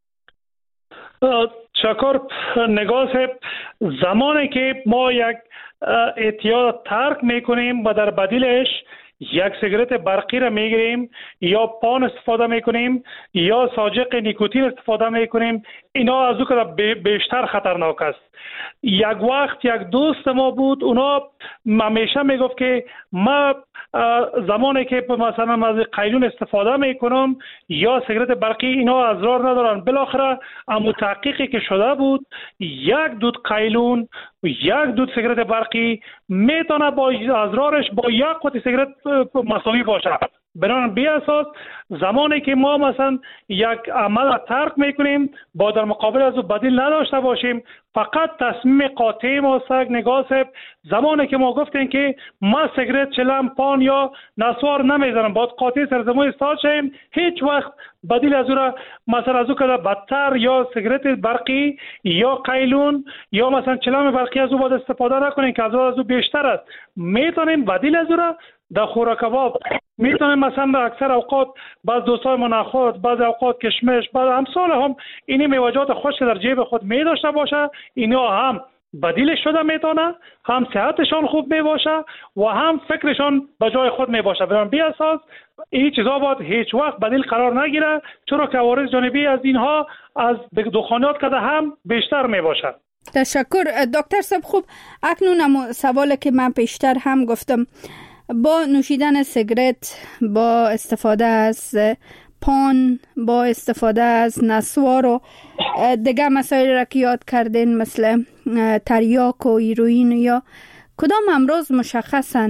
شکر نگاه، زمانی که ما یک احتیاط ترک میکنیم و در بدیلش یک سیگرت برقی را میگیریم یا پان استفاده میکنیم یا ساجق نیکوتین استفاده میکنیم، اینا از او که بیشتر خطرناک است. یک وقت یک دوست ما بود، اونا همیشه میگفت که ما زمانی که مثلا از قیلون استفاده میکنم یا سیگرت برقی، اینا اضرار ندارن. بالاخره اما تحقیقی که شده بود، یک دود قیلون یک دود سیگرت برقی میتونه با اضرارش با یک قطعه سیگرت مساوی باشه. بنابراین بی اساس زمانی که ما مثلا یک عمل ترک میکنیم با در مقابل از او بدیل نداشته باشیم، فقط تصمیم قاطع ما است. نگاه صاحب، زمانی که ما گفتیم که ما سیگرت چلم پان یا نسوار نمیزنم، باید قاطع سرزمون استاد شیم، هیچ وقت بدیل از او را مثلا از او که بدتر یا سیگرت برقی یا قیلون یا مثلا چلم برقی از او باید استفاده نکنیم که از او بیشتر است. میتونیم بدیل از او را در خوراک کباب، میتونیم مثلا اکثر اوقات بعض دوستای ما نخود، بعض اوقات کشمش، بعض امثال هم اینی میوه‌جات خشک در جیب خود می داشته باشه، اینا هم بدیل شده میتونه، هم صحتشان خوب می باشه و هم فکرشان به جای خود می باشه. برام بی اساس این چیزا باید هیچ وقت بدیل قرار نگیره، چرا که عوارض جانبی از اینها از دخانیات کده هم بیشتر می باشه. تشکر دکتر صاحب. خوب، اکنون سوالی که من پیشتر هم گفتم، با نوشیدن سیگرت، با استفاده از پان، با استفاده از نسوار و دیگه مسائل را که یاد کردین مثل تریاک و هیروئین، یا کدام امراض مشخصا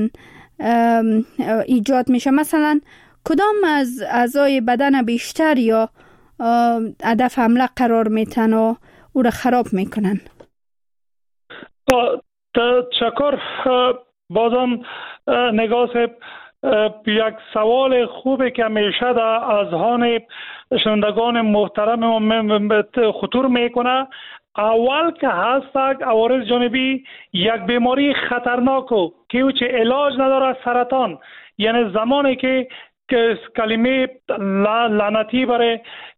ایجاد میشه؟ مثلا کدام از اعضای بدن بیشتر یا هدف حمله قرار میتن و او را خراب میکنن؟ تشکر. بازم نگاه صاحب، یک سوال خوبه که همیشه در اذهان شنوندگان محترم خطور میکنه. اول که هست عوارض جانبی یک بیماری خطرناک و که او چه علاج نداره، سرطان. یعنی زمانی که کلمه لعنتی برای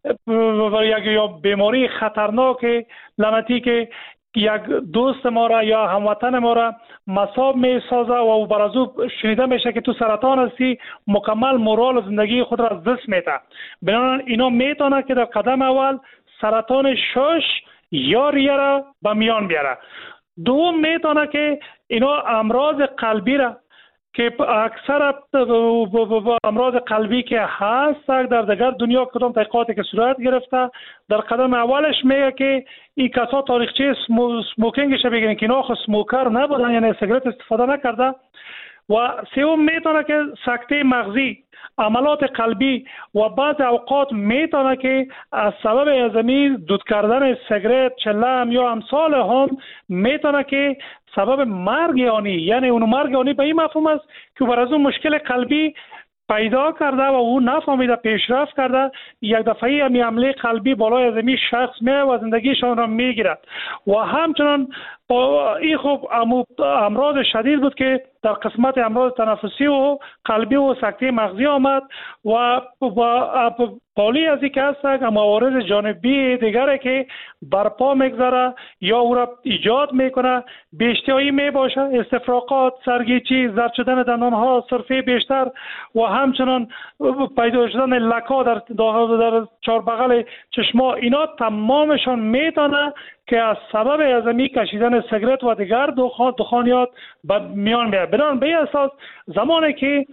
یک یا بیماری خطرناک لعنتی که یک دوست ما را یا هموطن ما را مصاب می سازه و بر از او شنیده میشه که تو سرطان هستی، مکمل مورال زندگی خود را از دست میده. بنابراین اینا میتونه که در قدم اول سرطان شش یا ریه را به میان بیاره. دوم میتونه که اینا امراض قلبی را که اکثر امراض قلبی که هست در دیگر دنیا کدام تحقیقاتی که صورت گرفته، در قدم اولش میگه که این کسا تاریخچه سموکینگش بگیرن که اینا خود سموکر نبودن، یعنی سیگرت استفاده نکرده. و سوم میتونه که سکته مغزی، عملات قلبی و بعض اوقات میتونه که از سبب ازمی دود کردن سیگرت، چلم یا امثال هم میتونه که سبب مرگ آنی، یعنی اون مرگ آنی به این مفهوم است که بر از اون مشکل قلبی پیدا کرده و او نفهمیده پیشرفت کرده، یک دفعه همی حمله قلبی بالای ازمی شخص میاد و زندگیشان را میگیرد. و همچنان این خوب امراض شدید بود که در قسمت امراض تنفسی و قلبی و سکته مغزی آمد و قالی از این که هست عوارض جانبی دیگره که برپا میگذاره یا او را ایجاد میکنه. بیشتری میباشه، استفراغات، سرگیچی، زرد شدن دندانها، سرفه بیشتر و همچنان پیدا شدن لکا در چهار بغل چشما، اینا تمامشان میتونه که از سبب ازمی کشیدن سیگرت و دیگر دخانیات به میان بیاد. بنابراین به اساس زمانی که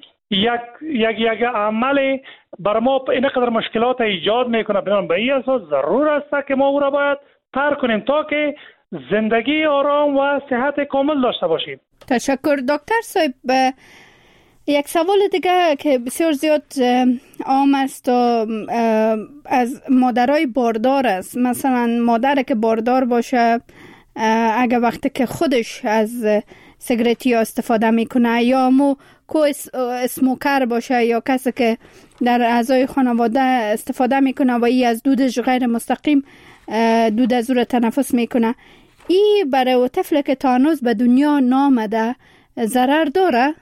یک عمل بر ما اینقدر مشکلات ایجاد میکنه، بنابراین به این اساس ضرور است که ما او را باید ترک کنیم تا که زندگی آرام و صحت کامل داشته باشیم. تشکر دکتر صاحب. یک سوال دیگه که بسیار زیاد عام است و از مادرای باردار است. مثلا مادر که باردار باشه اگه وقتی که خودش از سیگارتی استفاده میکنه یا اسموکر باشه یا کسی که در اعضای خانواده استفاده میکنه و ای از دودش غیر مستقیم دود از او تنفس میکنه، ای برای طفل که تا هنوز به دنیا نامده ضرر داره؟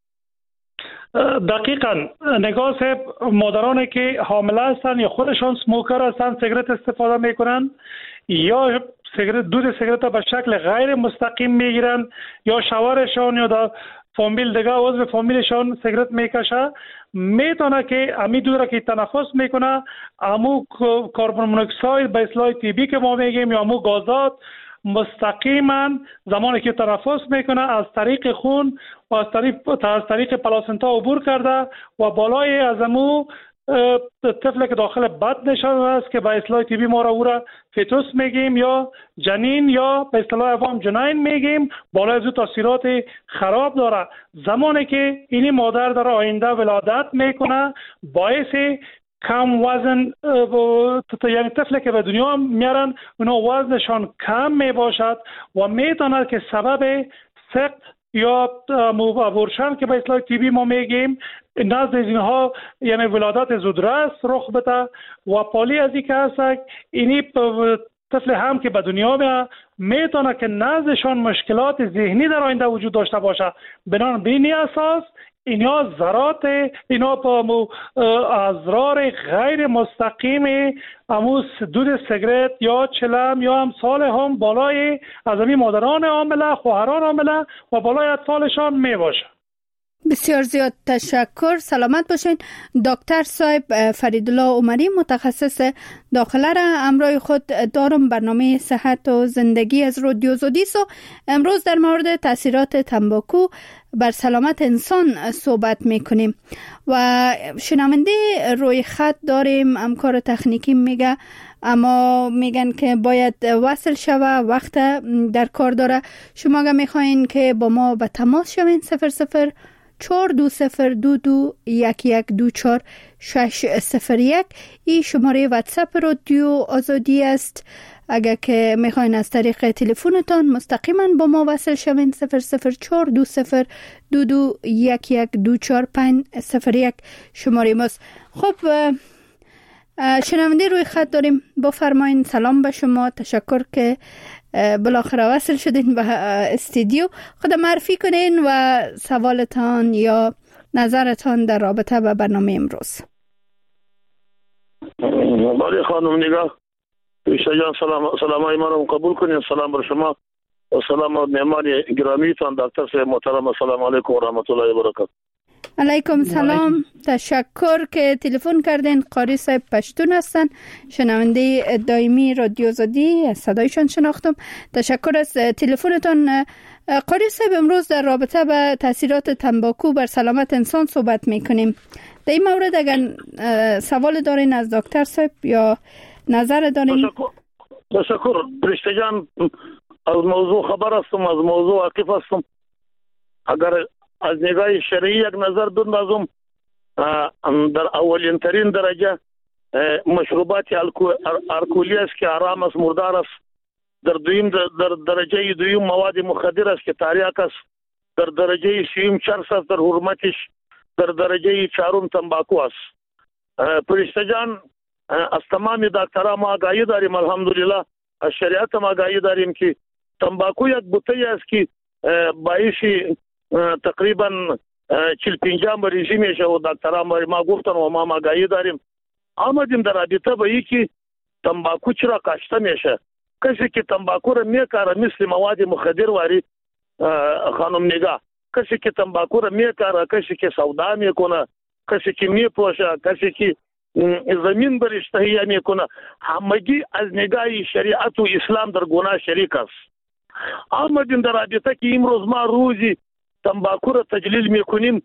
دقیقاً نگاه صاحب، مادرانی که حامله هستند یا خودشان سموکر هستند، سیگارت استفاده میکنن یا دود سیگارت به شکل غیر مستقیم میگیرن یا شوهرشان یا در فامیل دیگه عضو فامیلشان سیگارت میکشه، میتونه که امی دود را که تنفس میکنه امو کربن مونوکساید به اصطلاح TB که ما میگیم یا امو گازات مستقیما زمانی که تنفس میکنه از طریق خون و از طریق پلاسنتا عبور کرده و بالای از امو طفل که داخل بطن نشانده است که به اصطلاح TB ما را فیتوس میگیم یا جنین یا به اصطلاح عوام جنین میگیم، بالای از او تاثیرات خراب داره. زمانی که این مادر در آینده ولادت میکنه باعث کم وزن یعنی طفل که به دنیا میارن اونا وزنشان کم میباشد و میتونه که سبب سقط یا ابورشن که به اصطلاح TB ما میگیم نزد اینها یعنی ولادت زودرس رخ بده و پالی از این که هست اینی طفل هم که به دنیا میتونه که نزدشان مشکلات ذهنی در آینده وجود داشته باشه. بنابراین به این اساس اینا ذرات اینا با اضرار غیر مستقیم اموس دود سیگارت یا چلم یا امثال هم بالای از همین مادران حامله، خواهران حامله و بالای اطفالشان می باشه. بسیار زیاد تشکر. سلامت باشین. دکتر صاحب فریدالله عمری، متخصص داخله را همراه خود دارم. برنامه صحت و زندگی از رادیو زودیس و امروز در مورد تاثیرات تنباکو بر سلامت انسان صحبت میکنیم و شنونده روی خط داریم. همکار تکنیکی میگه اما میگن که باید وصل شوه، وقت در کار داره. شما اگه میخواین که با ما به تماس شوین 00 42021124601 این شماره واتساپ رادیو آزادی است. اگر که میخواین از طریق تلفنتان مستقیما با ما وصل شوین 004202112501 شماره ماست. خب شنونده روی خط داریم، بفرمایین. سلام به شما، تشکر که بالاخره وصل شدین به استودیو. خود معرفی کنین و سوالتان یا نظرتان در رابطه با برنامه امروز. بله خانم نگاه، پیشتا جان سلامای ما را قبول کنین. سلام بر شما و سلام و مهمان گرامی تان دکتر صاحب محترم. السلام علیکم و رحمت الله و برکاته. علیکم سلام. تشکر که تلفن کردین. قاری صاحب پشتون هستن، شنونده دائمی رادیو زادی، صدایشان شناختم. تشکر از تلفنتون. قاری صاحب، امروز در رابطه با تاثیرات تنباکو بر سلامت انسان صحبت میکنیم. در این مورد اگر سوال دارین از دکتر صاحب یا نظر دارین؟ تشکر. پرشته جان، از موضوع خبر هستم، از موضوع واقف هستم. اگر از نگاه شرعی یک نظر بندازم، در اولین ترین درجه مشروبات الکلی است که حرام است، مردار است. در درجه دویم مواد مخدر است که تریاک است. در درجه سوم چرس است، در حرمتش در درجه چهارم تنباکو است. پرشته جان، از تمام دکترها ما آگاهی داریم، الحمدلله از شریعت ما آگاهی داریم که تنباکو یک بوته است که باعث تقریبا 45 رژیم میشه و دکترها ما گفتن و ما آگاهی داریم. آمدیم در رابطه با اینکه تنباکو چرا کاشته میشه. کسی که تنباکو را میکاره مثل مواد مخدر واری خانم نگاه، کسی که تنباکو را میکاره، کسی که سودا میکنه، کسی که میپوشه، کسی که زمین برش تهیه میکنه، همگی از نگاه شریعت و اسلام در گناه شریک است. آمدیم در رابطه که امروز ما روزی تنباکو را تجلیل میکنیم.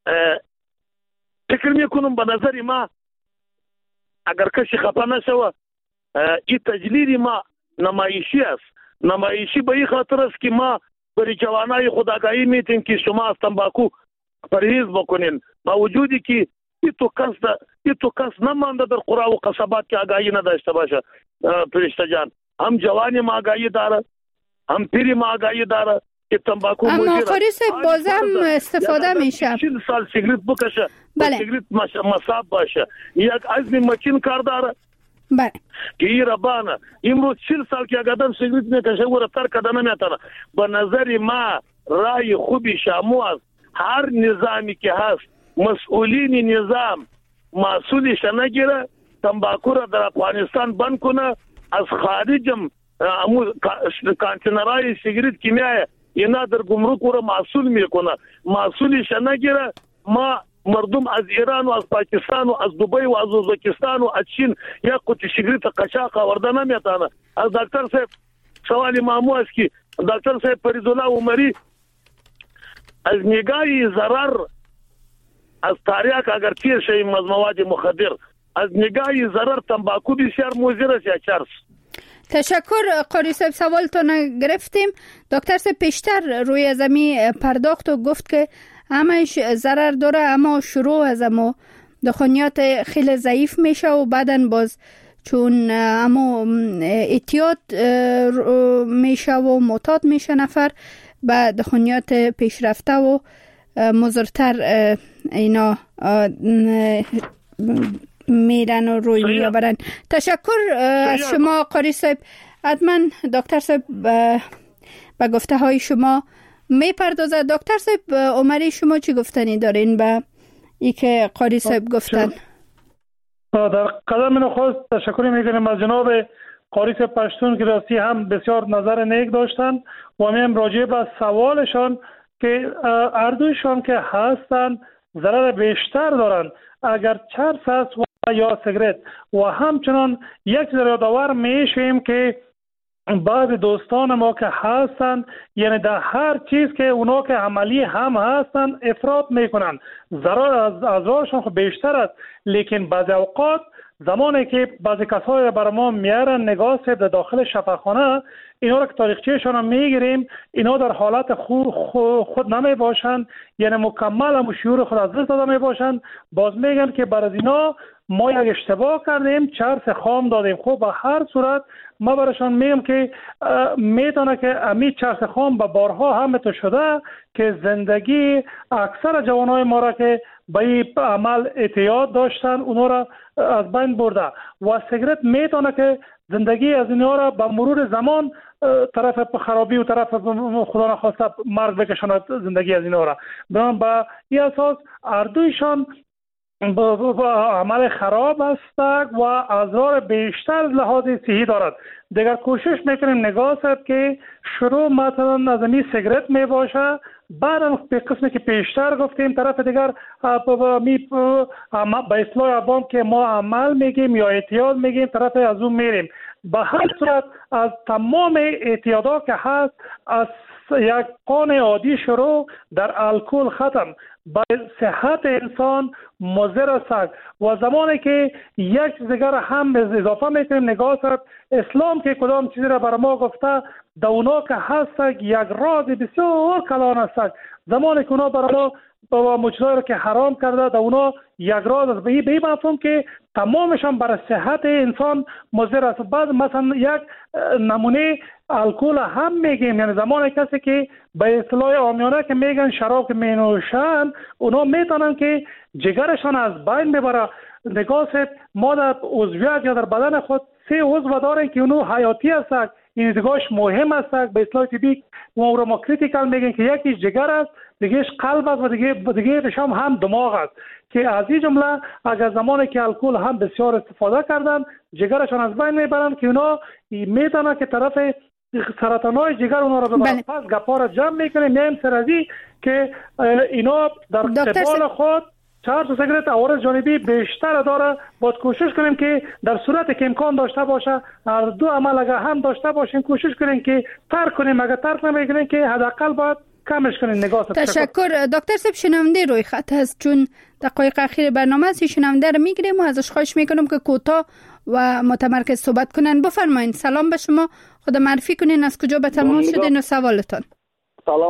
فکر میکنم به نظر ما اگر کسی خفه نشوه، این تجلیل ما نمایشی است. نمایشی به این خاطر است که ما برای جوانای خود آگاهی میتیم که شما از تنباکو پرهیز بکنین، با وجودی که تو کس نمانده در قرى و قصبات که آگاهی نداشته باشه. فرشته جان، هم جوانی ما آگاهی داره، هم پیری ما آگاهی داره که تنباکو مضر. اما قاری صاحب بازم استفاده میشه. 40 سال سیگریت بکشه، بله. سیگریت مصاب باشه، یک عزم مکین کار داره. بله. که این ربانه امروز 40 سال که آدم سیگریت میکشه و رفتار کردن نمیتونه. به نظر ما رای خوبی شامو از هر نظامی که هست مسئولین نظام مسئولیش نگیره، تنباکو را در افغانستان بند کنه، از خارجم کانتینرهای سیگریت کیمیایی اینا در گمرک را مسئول میکنه، مسئولیش نگیره. ما مردم از ایران و از پاکستان و از دبی و از ازبکستان و از چین یک قطع سیگریت قاچاق آورده نمیتونه. از دکتر صاحب سوال مامو است که دکتر صاحب فریدالله عمری از نگاه ضرر از تاریخ اگر تیر شویم از مواد مخدر، از نگاه ضرر تنباکو بسیار مضر است یا چرس. تشکر قاری صاحب، سوالتون گرفتیم. دکتر صاحب پیشتر روی زمین پرداخت و گفت که همش ضرر داره، اما شروع از اما دخانیات خیلی ضعیف میشه و بعدن باز چون اما احتیاط میشه و معتاد میشه نفر به دخانیات پیشرفته و مضرتر اینا میرن و روی میابرن. تشکر از شما قاری صاحب. حتما دکتر صاحب به گفته های شما میپردازه. دکتر صاحب عمری شما چی گفتنی دارین به ای که قاری صاحب گفتن؟ در قدم نخست تشکر میکنیم از جناب قاری صاحب پشتون که راستی هم بسیار نظر نیک داشتن و همین راجع به سوالشان که اردویشان که هستن ضرر بیشتر دارن اگر چرس است و یا سیگرت. و همچنان یک یادآور میشیم که بعض دوستان ما که هستن یعنی در هر چیز که اونا که عملی هم هستن افراط میکنن، ضرر از اضرارشون خب بیشتر است. لیکن بعض اوقات زمانی که بعضی کسایی بر ما میارن نگاه در داخل شفاخانه، اینا را که تاریخچه‌شان رو میگیریم، اینا در حالت خود نمی باشند، یعنی مکمل هم شعور خود از دست داده می باشند. باز میگن که بر از اینا ما یک اشتباه کردیم، چرس خام دادیم. خب به هر صورت ما برشان میگم که میتونه که امی چرس خام به بارها هم شده که زندگی اکثر جوانای ما را که به این عمل اعتیاد داشتن اونا را از بین برده. و سیگرت میتونه که زندگی از اینا را به مرور زمان طرف خرابی و طرف خدا نخواسته مرگ بکشاند زندگی از اینا را. به این اساس اردویشان با عمل خراب است و اضرار بیشتر لحاظ صحی دارد. دیگر کوشش میکنیم نگاه سد که شروع مثلا از این سیگرت می باشه، بعد به قسمی که پیشتر گفتیم طرف دیگر به اصلاح عوام که ما عمل میگیم یا اعتیاد میگیم طرف از اون میریم. به هر صورت از تمام اعتیادا که هست از یک قان عادی شروع در الکل ختم به صحت انسان مضر است. و زمانی که یک دیگر هم اضافه میکنیم نگاه کرد اسلام که کدام چیزی را بر ما گفته در اونا که هست یک راز بسیار کلان است. زمانی که اونا بر ما با مجزایی را که حرام کرده در اونا یک راز است، به این مفهوم که تمامشان بر صحت انسان مضر است. بعد مثلا یک نمونه الکل هم میگیم، یعنی زمان کسی که به اصطلاح عامیانه که میگن شراب که مینوشن اونا میتونن که جگرشان از بین ببره. نگاه سید ما در عضویت یا در بدن خود 3 عضو داریم که اونو حیاتی هستند، این دیگهش مهم است. به اصطلاح طبی ما کریتیکال میگن که یکیش جگر است، دیگهش قلب است و دیگهش هم دماغ است. که از این جمله اگر زمانی که الکل هم بسیار استفاده کردن جگرشان از بین میبرن که اونا میتونه که طرف سرطانای جگر اونا رو ببرن. پس گپا را جمع میکنیم میایم سرازی که اینا در قبال خود چرس و سیگرت عوارض جانبی بیشتر داره. باید کوشش کنیم که در صورت که امکان داشته باشه هر دو عمل اگر هم داشته باشیم کوشش کنیم که ترک کنیم، اگر ترک نمیکنیم که حداقل باید کمش کنیم. نگاه تشکر دکتر صاحب. شنونده روی خط هست، چون دقایق اخیر برنامه است شنونده رو میگیریم و ازش خواهش میکنم که کوتاه و متمرکز صحبت کنن. بفرمایید. سلام به شما، خود معرفی کنین، از کجا به تماس شدین و سوالتان. سلام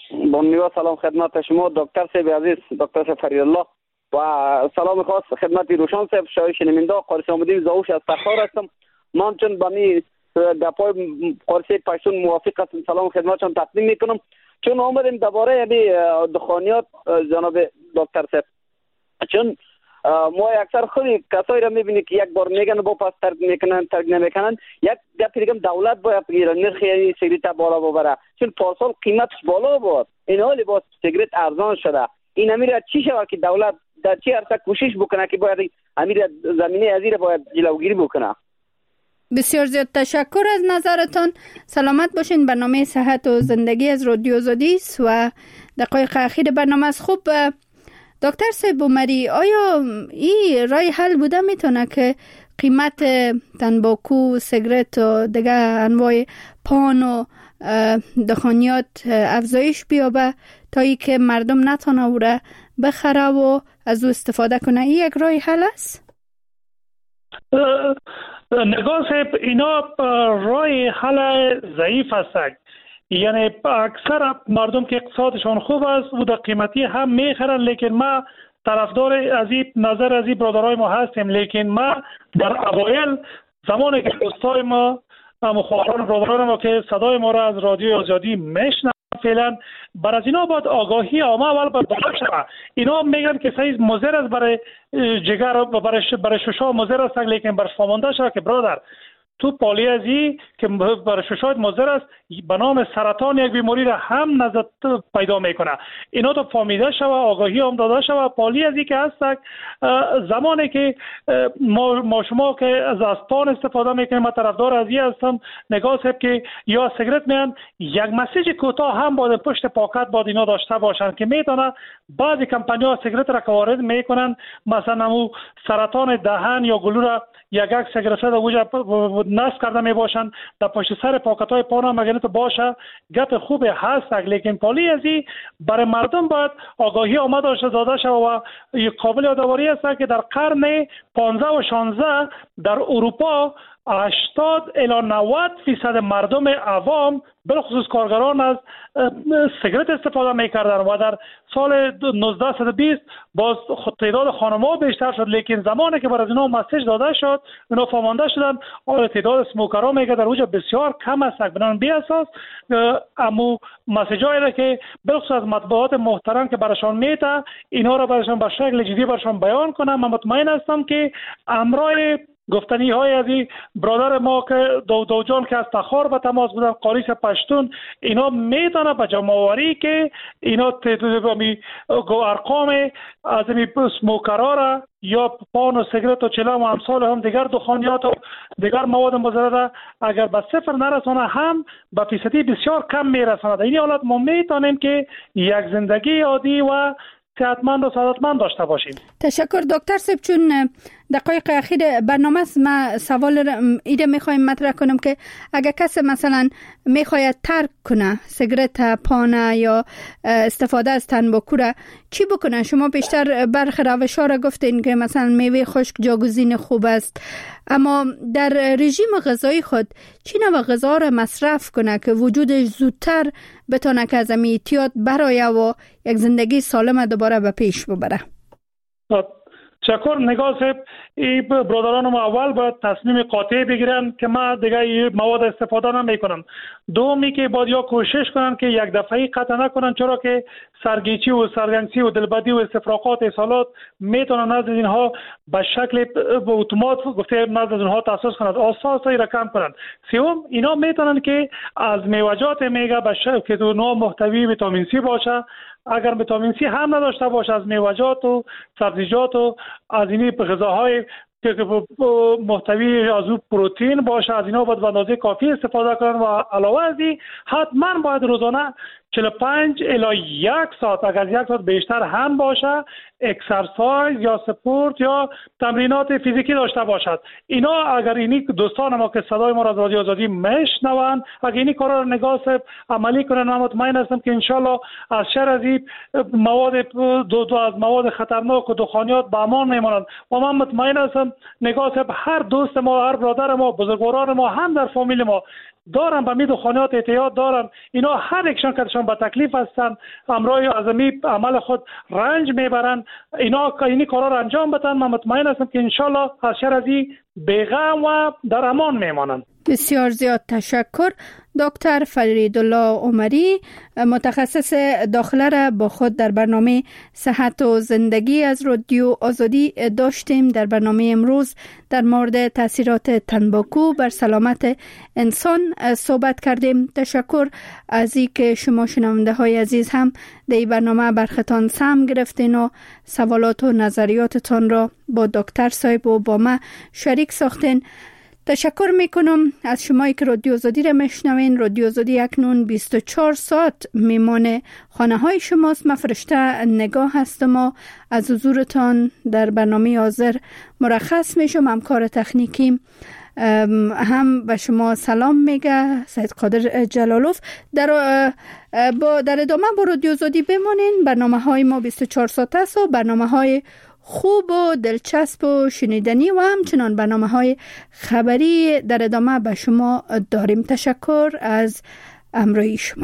بانیوا سلام خدمت شما دکتر صاحب عزیز، دکتر صاحب فریدالله، و سلام خاص خدمت روشن صاحب شنونده قارسی آمدین زاوش از تخار هستم. من چون با می گپای قارسی پشتون موافق هستم سلام خدمتشان تقدیم میکنم. چون آمدیم درباره یعنی دخانیات جناب دکتر صاحب، چون ما اکثر خیلی کسایی را میبینیم که یک بار میگن با پس ترک میکنن ترک نمیکنن. یک گپی دیگه دولت باید بگیره نرخ یعنی سیگریت بالا ببره، چون پارسال قیمتش بالا بود، این حالی با سیگریت ارزان شده. این امیر چی شود که دولت در چی عرصه کوشش بکنه که باید امیر زمینه ازیر باید جلوگیری بکنه؟ بسیار زیاد تشکر از نظرتان. سلامت باشین. برنامه صحت و زندگی از رادیو آزادی است و دقایق اخیر برنامه است. خوب دکتر صاحب عمری، آیا این راه حل بوده میتونه که قیمت تنباکو، سیگرت و دیگه انواع پان و دخانیات افزایش بیابه تا ای که مردم نتونه او را بخره و از او استفاده کنه؟ این یک راه حل است؟ نگاه صاحب، اینا راه حل ضعیف است. یعنی اکثر مردم که اقتصادشان خوب است و در قیمتی هم میخرن، لیکن ما طرفدار از این نظر از این برادرای ما هستیم. لیکن ما در اوایل زمانی که دوستای ما مخالفان برادران ما که صدای ما را از رادیو آزادی میشنن فعلا، بر از اینا باید آگاهی عامه اول باید شود. اینا میگن که سایز مضر است برای جگر و برای ششا مضر است، لیکن بر فهمانده شود که برادر تو پالی ازی که برای ششایت مضر است به نام سرطان یک بیماری را هم نزد پیدا میکنه. اینا تو فهمیده شود، آگاهی هم داده شود. پالی ازی که هست زمانی که ما شما که از پان استفاده میکنیم، من طرفدار ازی هستم نگاه صاحب که یا سیگرت میان یک مسیج کوتاه هم باید پشت پاکت باید اینا داشته باشن که میتونه بعضی کمپانی ها سیگرت را که وارد میکنن مثلا سرطان دهن یا گلو را یک سیگرت را وجود نصب کرده می باشند در پشت سر پاکت های پانا مگنت باشه. گپ خوب هست، لیکن پالی ازی برای مردم باید آگاهی آمد داشته داده شد و قابل یادآوری است که در قرن 15 و 16 در اروپا 80 الی 90% مردم عوام بلخصوص کارگران از سیگرت استفاده میکردن و در سال 1920 باز تعداد خانم‌ها بیشتر شد. لیکن زمانی که بر از اینا مسیج داده شد، اینا فهمانده شدن تعداد اسموکرها میگه در اوج بسیار کم است. بنابراین بی اساس امو مسیجایی را که بلخصوص از مطبوعات محترم که برشان میته اینا را برشان به شکل جدی برشان بیان کنم. من مطمئن هستم که امرای گفتنی های از این برادر ما که دو جان که از تخار به تماس بودن قاریس پشتون، اینا میتونه به جمعوری که اینا ارقام از این سموکرها را یا پان و سیگرت و چلم و امثال هم دیگر دخانیات و دیگر مواد مضر را اگر به صفر نرسانه هم به فیصدی بسیار کم میرساند. این حالت ما میتونیم که یک زندگی عادی و صحتمند و سعادتمند داشته باشیم. تشکر دکتر صاحب. چون دقایق اخیر برنامه است، ما سوال ایده میخوایم مطرح کنم که اگر کسی مثلا میخواید ترک کنه سیگرت، پانه یا استفاده از تنباکو را، چی بکنه؟ شما بیشتر برخی روش‌ها را گفتین که مثلا میوه خشک جاگزین خوب است، اما در رژیم غذایی خود چی نوع غذا را مصرف کنه که وجودش زودتر بتونه که از اعتیاد برآیه و یک زندگی سالم دوباره به پیش ببره؟ تشکر نگاه صاحب. این برادران ما اول باید تصمیم قاطع بگیرن که ما دیگه مواد استفاده نمیکنم. دومی که باید یا کوشش کنن که یک دفعه قطع نکنن، چرا که سرگیچی و سرگنگسی و دلبدی و استفراغات احسالات میتونن نزد اینها به شکل اتومات گفته نزد اینها تاسیس کنند، آساسایی را کم کنند. سوم اینا میتونن که از میوه‌جات میگه به شکل که نوع محتوی ویتامین سی باشه. اگر ویتامین سی هم نداشته باشه از میوه‌جات و سبزیجات و از این غذاهای که محتوی از پروتئین باشه، از اینا باید به اندازه کافی استفاده کنن و علاوه از این حتما باید روزانه 45 الی 1 ساعت اگر 1 ساعت بیشتر هم باشه اکسرسایز یا سپورت یا تمرینات فیزیکی داشته باشد. اینا اگر اینی دوستان ما که صدای ما را از رادیو آزادی میشنون اگر اینی کارا را نگاه صاحب عملی کنن، من مطمئن هستم که انشالله از شر از این مواد از مواد خطرناک و دخانیات به امان میمانند. و من مطمئن هستم نگاه صاحب هر دوست ما، هر برادر ما، بزرگواران ما هم در فامیل ما دارن، به می خانیات اعتیاد دارن، اینا هر یکشان کدشان به تکلیف هستن، امرای عظمی عمل خود رنج میبرن. اینا اینی کارا رو انجام بدن. من مطمئن هستم که انشالله از شر از این بی‌غم و در امان میمانند. بسیار زیاد تشکر. دکتر فریدالله عمری، متخصص داخله را با خود در برنامه صحت و زندگی از رادیو آزادی داشتیم. در برنامه امروز در مورد تاثیرات تنباکو بر سلامت انسان صحبت کردیم. تشکر از اینکه شما شنونده های عزیز هم در این برنامه برختان سهم گرفتین و سوالات و نظریاتتان را با دکتر صاحب و با ما شریک ساختین. تشکر میکنم از شمایی که رادیو آزادی را میشنوین. رادیو آزادی اکنون 24 ساعت میمانه خانه های شماست. من فرشته نگاه هستم و از حضورتان در برنامه حاضر مرخص میشم. همکار تکنیکی هم به شما سلام میگه سید قادر جلالوف. در ادامه با رادیو آزادی بمانین. برنامه های ما 24 ساعت است و برنامه های خوب و دلچسب و شنیدنی و همچنان برنامه‌های خبری در ادامه به شما داریم. تشکر از همراهی شما.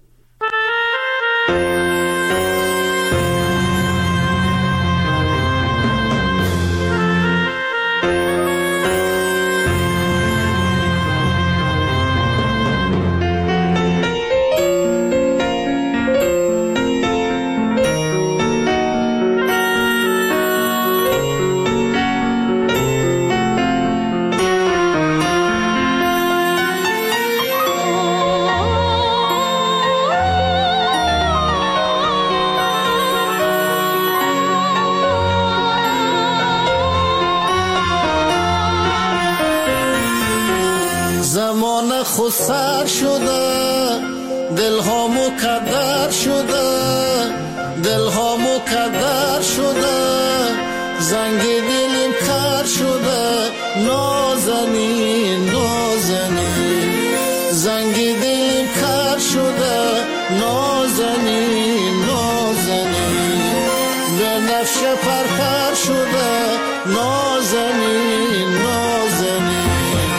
خود سر شده، دلها مکدر شده، دلها مکدر شده، زنگ دلم کر شده، نازنین نازنین، زنگ دلم کر شده، نازنین نازنین، به نفش پرپر شده، نازنین نازنین.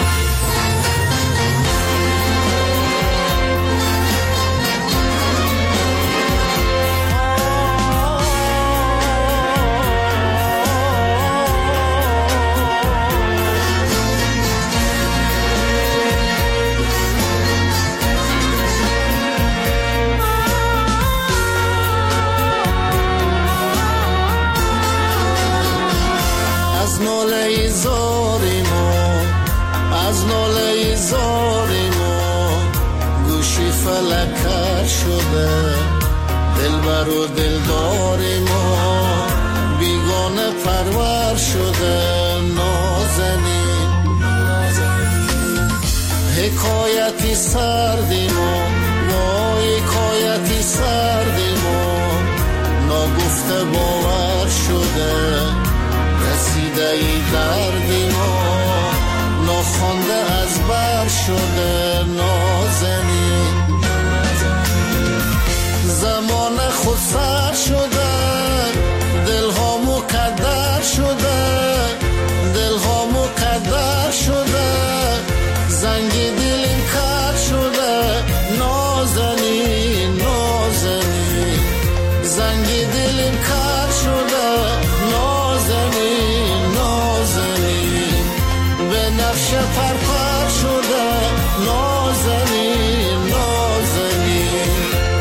دلبر و دلدار ما بیگانه پرور شده، نازنین حکایتی سردی ما، حکایتی سردی ما، ناگفته باور شده، رسیده ای دردی ما، ناخوانده از بر شده، نازنین زمان خود سر شده، دلها مکدر شده، دلها مکدر شده، زنگ دلم کر شده، نازنین نازنین، زنگ دلم کر شده، نازنین نازنین، به نفش پرپر شده، نازنین نازنین.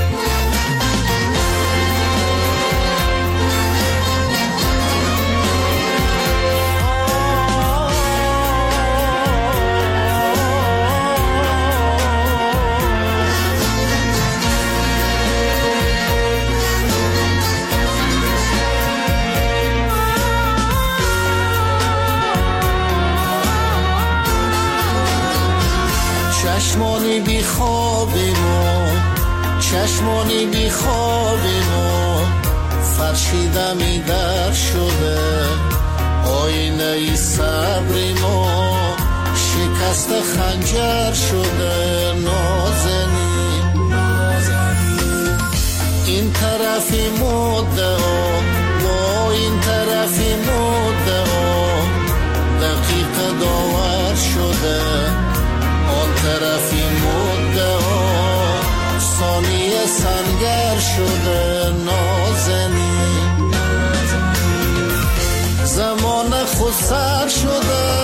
چشمانی بی خواب ما، چشمانی بی خواب ما، فرشیده می در شده، آینه ای صبر ما، شکست خنجر شده، نازنین این طرفی مدعا با این طرفی مدعا، دقیق داور شده، آن طرفی سنگر شده نازنین زمان خود سر شده